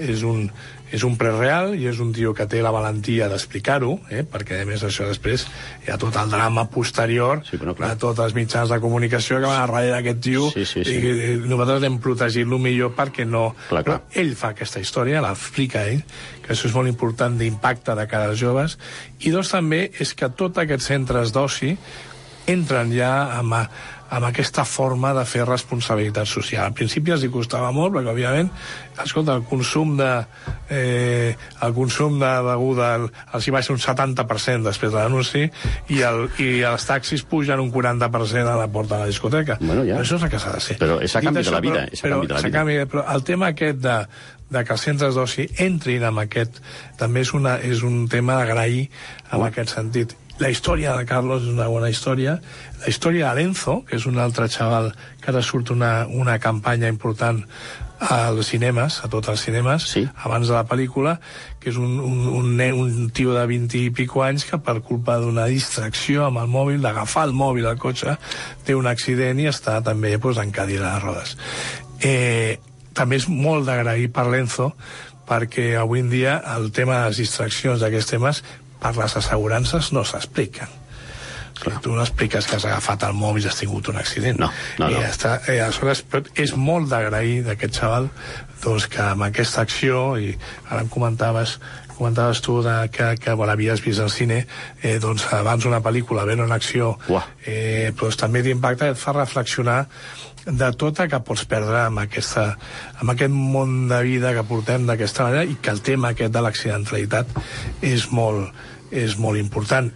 un prereal i és un tio que té la valentia d'explicar-ho, perquè a més això després hi ha tot el drama posterior de tots els mitjans de comunicació que van a darrere d'aquest tio i nosaltres hem protegit-lo millor perquè no... Però ell fa aquesta història, l'explica ell, que això és molt important d'impacte de cara als joves. I dos també és que tots aquests centres d'oci entren ja amb aquesta forma de fer responsabilitat social. Al principi els hi costava molt, perquè, òbviament, escolta, el consum de beguda els hi baixa un 70% després de l'anunci i els taxis pugen un 40% a la porta de la discoteca. Bueno, ja. Això és el que s'ha de ser. Però és a canvi de la vida. Però el tema aquest de que els centres d'oci entrin amb aquest també és un tema d'agrair en aquest sentit. La història de Carlos és una bona història. La història de Lenzo, que és un altre xaval que ara surt una campanya important als cinemes, a tots els cinemes, abans de la pel·lícula, que és un tio de 20 i pico anys que per culpa d'una distracció amb el mòbil, d'agafar el mòbil al cotxe, té un accident i està també en cadira de rodes. També és molt d'agrair per Lenzo, perquè avui en dia el tema de les distraccions d'aquests temes per les assegurances no s'expliquen. Tu no expliques que has agafat el mòbil i has tingut un accident. No. Aleshores, és molt d'agrair d'aquest xaval que amb aquesta acció, i ara em comentaves tu que l'havies vist al cine, abans una pel·lícula, veure una acció, però també d'impacte et fa reflexionar de tota que pots perdre amb aquest món de vida que portem d'aquesta manera i que el tema aquest de l'accidentalitat és molt important.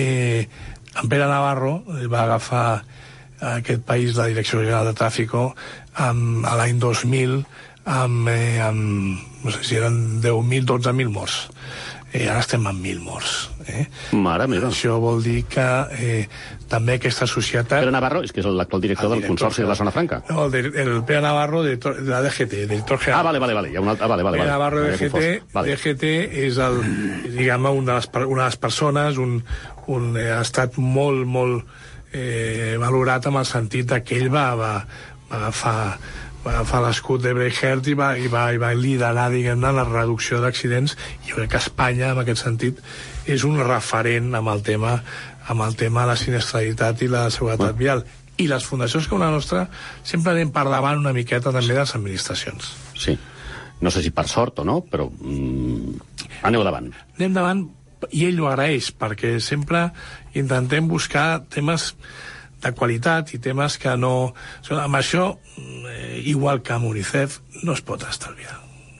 En Pere Navarro va agafar aquest país la Direcció General de Tràfico a l'any 2000 amb no sé si eren 10.000, 12.000 morts. Ara estem amb 1.000 morts. Mare meva. Això vol dir que també aquesta societat... Pere Navarro és que és l'actual director del Consorci de la Zona Franca. No, el Pere Navarro de la DGT, director general. Vale. Pere Navarro de DGT és una de les persones, ha estat molt valorat en el sentit que ell va agafar l'escut de Breitbart i va liderar, diguem-ne, la reducció d'accidents. Jo crec que Espanya, en aquest sentit, és un referent amb el tema de la sinistralitat i la seguretat vial. I les fundacions com la nostra sempre anem per davant una miqueta també de les administracions. Sí. No sé si per sort o no, però aneu davant. Anem davant, i ell ho agraeix, perquè sempre intentem buscar temes de qualitat i temes que no... Amb això, igual que amb UNICEF, no es pot estalviar.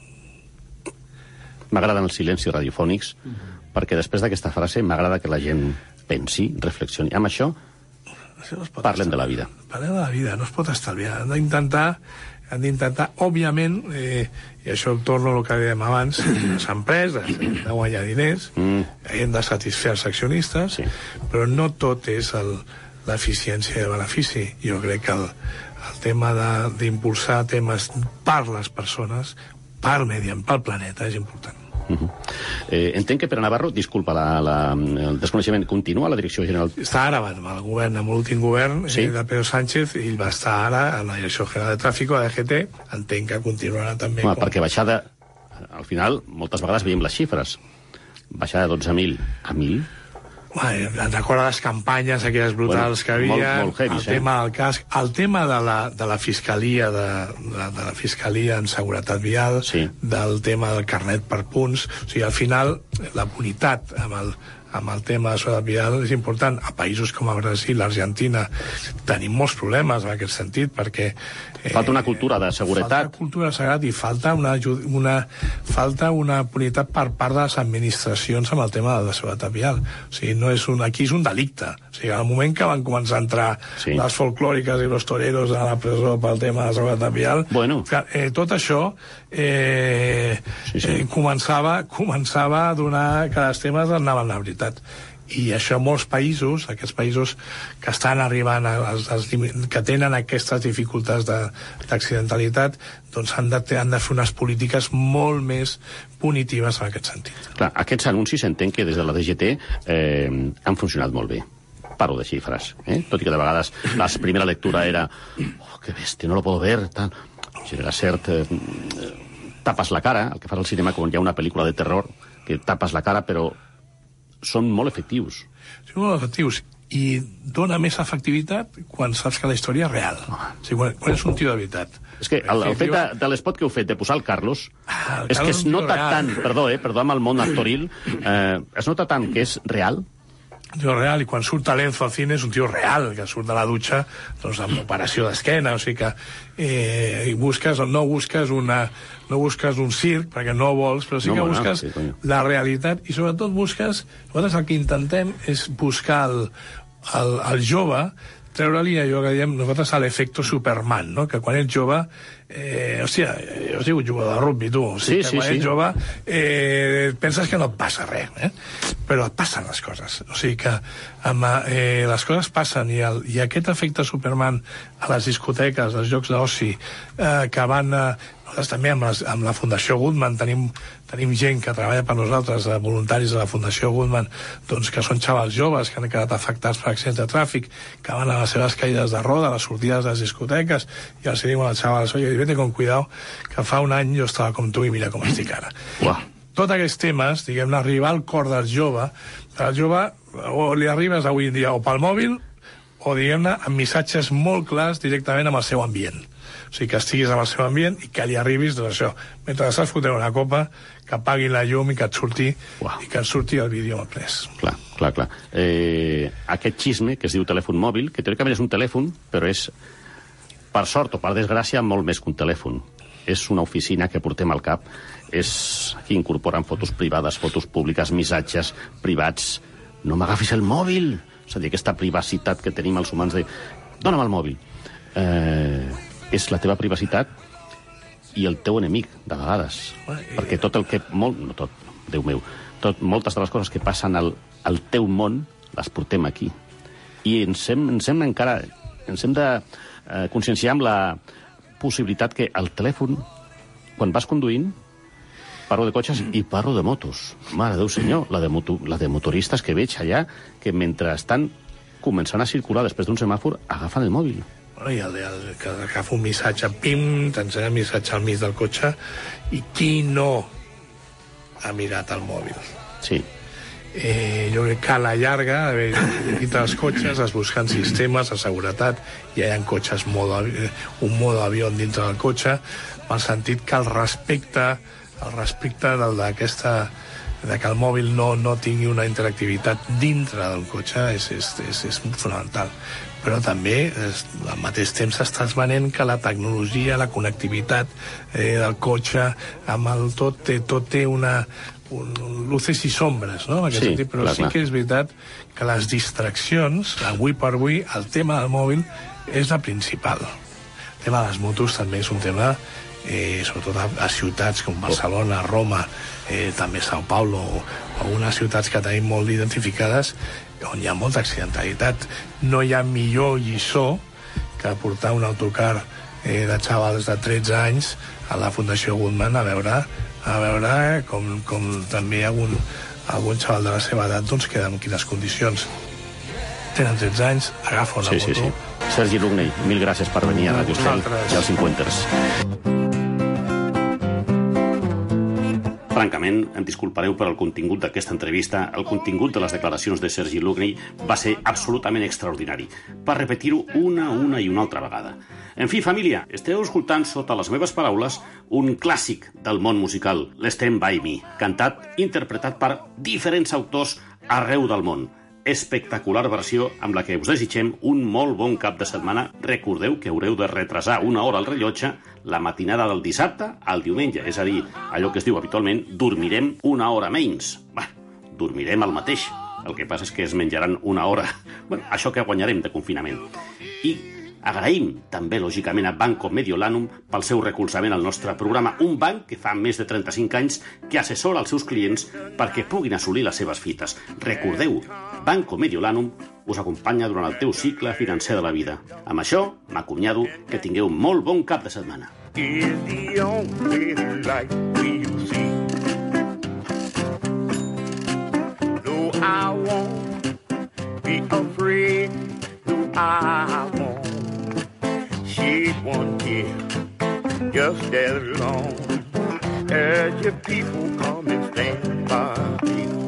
M'agraden els silencis radiofònics, perquè després d'aquesta frase m'agrada que la gent pensi, reflexioni. Amb això parlem de la vida. Parlem de la vida, no es pot estalviar. Han d'intentar, òbviament, i això torno al que dèiem abans, les empreses han de guanyar diners, hem de satisfer els accionistes, però no tot és l'eficiència i el benefici. Jo crec que el tema d'impulsar temes per les persones, pel medi ambient, pel planeta, és important. Entenc que Pere Navarro, disculpa el desconeixement, continua a la Direcció General... Està ara amb el govern, amb l'últim govern de Pedro Sánchez, i ell va estar ara a la Direcció General de Tràfico, a DGT, entenc que continuarà també... Perquè baixada, al final, moltes vegades veiem les xifres, baixada de 12.000 a 1.000... Recorda les campanyes aquelles brutals que havia, molt heavy, el tema del casc, el tema de la fiscalia de la fiscalia en seguretat vial, del tema del carnet per punts. O sigui, al final la punitat amb el tema de seguretat vial és important. A països com a Brasil, l'Argentina, tenim molts problemes en aquest sentit, perquè falta una cultura de seguretat. Falta cultura de seguretat i falta una punitat per part de les administracions amb el tema de la seguretat vial. O sigui, aquí és un delicte. O sigui, al moment que van començar a entrar les folclòriques i los toreros a la presó pel tema de la seguretat vial, tot això començava a donar que els temes anaven a veritat. I això molts països, aquests països que estan arribant, que tenen aquestes dificultats d'accidentalitat, doncs han de fer unes polítiques molt més punitives en aquest sentit. Clar, aquests anuncis entenc que des de la DGT han funcionat molt bé. Paro de xifres, tot i que de vegades la primera lectura era que bèstia, no lo puedo ver, tal... genera cert... tapes la cara, el que fas al cinema quan hi ha una pel·lícula de terror, que tapes la cara, però són molt efectius. Són molt efectius i dona més efectivitat quan saps que la història és real. O sigui, quan és un tio de veritat. És que el fet de l'espot que heu fet de posar el Carlos, és que es nota tant, perdó amb el món actoril, es nota tant que és real. Un tio real, i quan surt Talenzo al cine és un tio real, que surt de la dutxa doncs, amb operació d'esquena, o sigui que no busques un circ, perquè no vols, però sí que busques la realitat, i sobretot nosaltres el que intentem és buscar el jove, treure-li allò que diem nosaltres a l'efecte Superman, no? Que quan ets jove, hòstia, jo dic un jugador de rugby, tu, quan ets jove penses que no et passa res, però et passen les coses, o sigui que les coses passen, i aquest efecte Superman a les discoteques, als llocs d'oci, que van... Nosaltres també amb la Fundació Goodman tenim gent que treballa per nosaltres, voluntaris de la Fundació Goodman, doncs que són xavals joves que han quedat afectats per accidents de tràfic, que van a les seves caïdes de roda, a les sortides de les discoteques, i els diuen als xavals, oye, vete con cuidado, que fa un any jo estava com tu i mira com estic ara. Tots aquests temes, diguem-ne, arribar al cor del jove o li arribes avui en dia o pel mòbil o, diguem-ne, amb missatges molt clars directament amb el seu ambient. O sigui, que estiguis amb el seu ambient i que li arribis, doncs això, mentre estàs fotent una copa, que apaguin la llum i que et surti el vídeo amb pres. Clar. Aquest xisme, que es diu telèfon mòbil, que teòricament és un telèfon, però és, per sort o per desgràcia, molt més que un telèfon. És una oficina que portem al cap, és que incorporen fotos privades, fotos públiques, missatges privats. No m'agafis el mòbil! És a dir, aquesta privacitat que tenim els humans de... Dóna'm el mòbil. És la teva privacitat i el teu enemic, de vegades. Perquè tot el que... No tot, Déu meu. Moltes de les coses que passen al teu món les portem aquí. I ens hem de conscienciar amb la possibilitat que el telèfon, quan vas conduint, parlo de cotxes i parlo de motos. Mare Déu senyor, la de motoristes que veig allà, que mentre estan començant a circular després d'un semàfor, agafen el mòbil. I el que agafa un missatge, pim, t'ensenya el missatge al mig del cotxe, i qui no ha mirat el mòbil? Sí. Jo crec que a la llarga, dintre dels cotxes es busquen sistemes de seguretat, hi ha cotxes un modo avió dintre del cotxe, en el sentit que el respecte de que el mòbil no tingui una interactivitat dintre del cotxe és fonamental. Però també, al mateix temps, estàs venent que la tecnologia, la connectivitat del cotxe, amb el tot té luces i sombres, no? En aquest sentit, però sí que és veritat que les distraccions, avui per avui, el tema del mòbil és la principal. El tema de les motos també és un tema, sobretot a ciutats com Barcelona, Roma, també São Paulo, o algunes ciutats que tenim molt identificades, on hi ha molta accidentalitat. No hi ha millor lliçó que portar un autocar de xavals de 13 anys a la Fundació Goodman a veure com també algun xaval de la seva edat doncs queda en quines condicions. Tenen 13 anys, agafa una moto. Sí. Sergi Lugney, mil gràcies per venir a Radio Estel i als 50ers. Francament, em disculpareu per el contingut d'aquesta entrevista. El contingut de les declaracions de Sergi Lugney va ser absolutament extraordinari, per repetir-ho una i una altra vegada. En fi, família, esteu escoltant sota les meves paraules un clàssic del món musical, l'Stand By Me, cantat, interpretat per diferents autors arreu del món. Espectacular versió amb la que us desitgem un molt bon cap de setmana. Recordeu que haureu de retrasar una hora el rellotge la matinada del dissabte al diumenge, és a dir, allò que es diu habitualment, dormirem una hora menys. Dormirem el mateix. El que passa és que es menjaran una hora. Això que guanyarem de confinament. I agraïm també, lògicament, a Banco Mediolanum pel seu recolzament al nostre programa, un banc que fa més de 35 anys que assessora els seus clients perquè puguin assolir les seves fites. Recordeu, Banco Mediolanum us acompanya durant el teu cicle financer de la vida. Amb això, m'acomiado, que tingueu molt bon cap de setmana. No, I won't be afraid. No, I won't shed one tear. just gathered on as your people come and stand by me.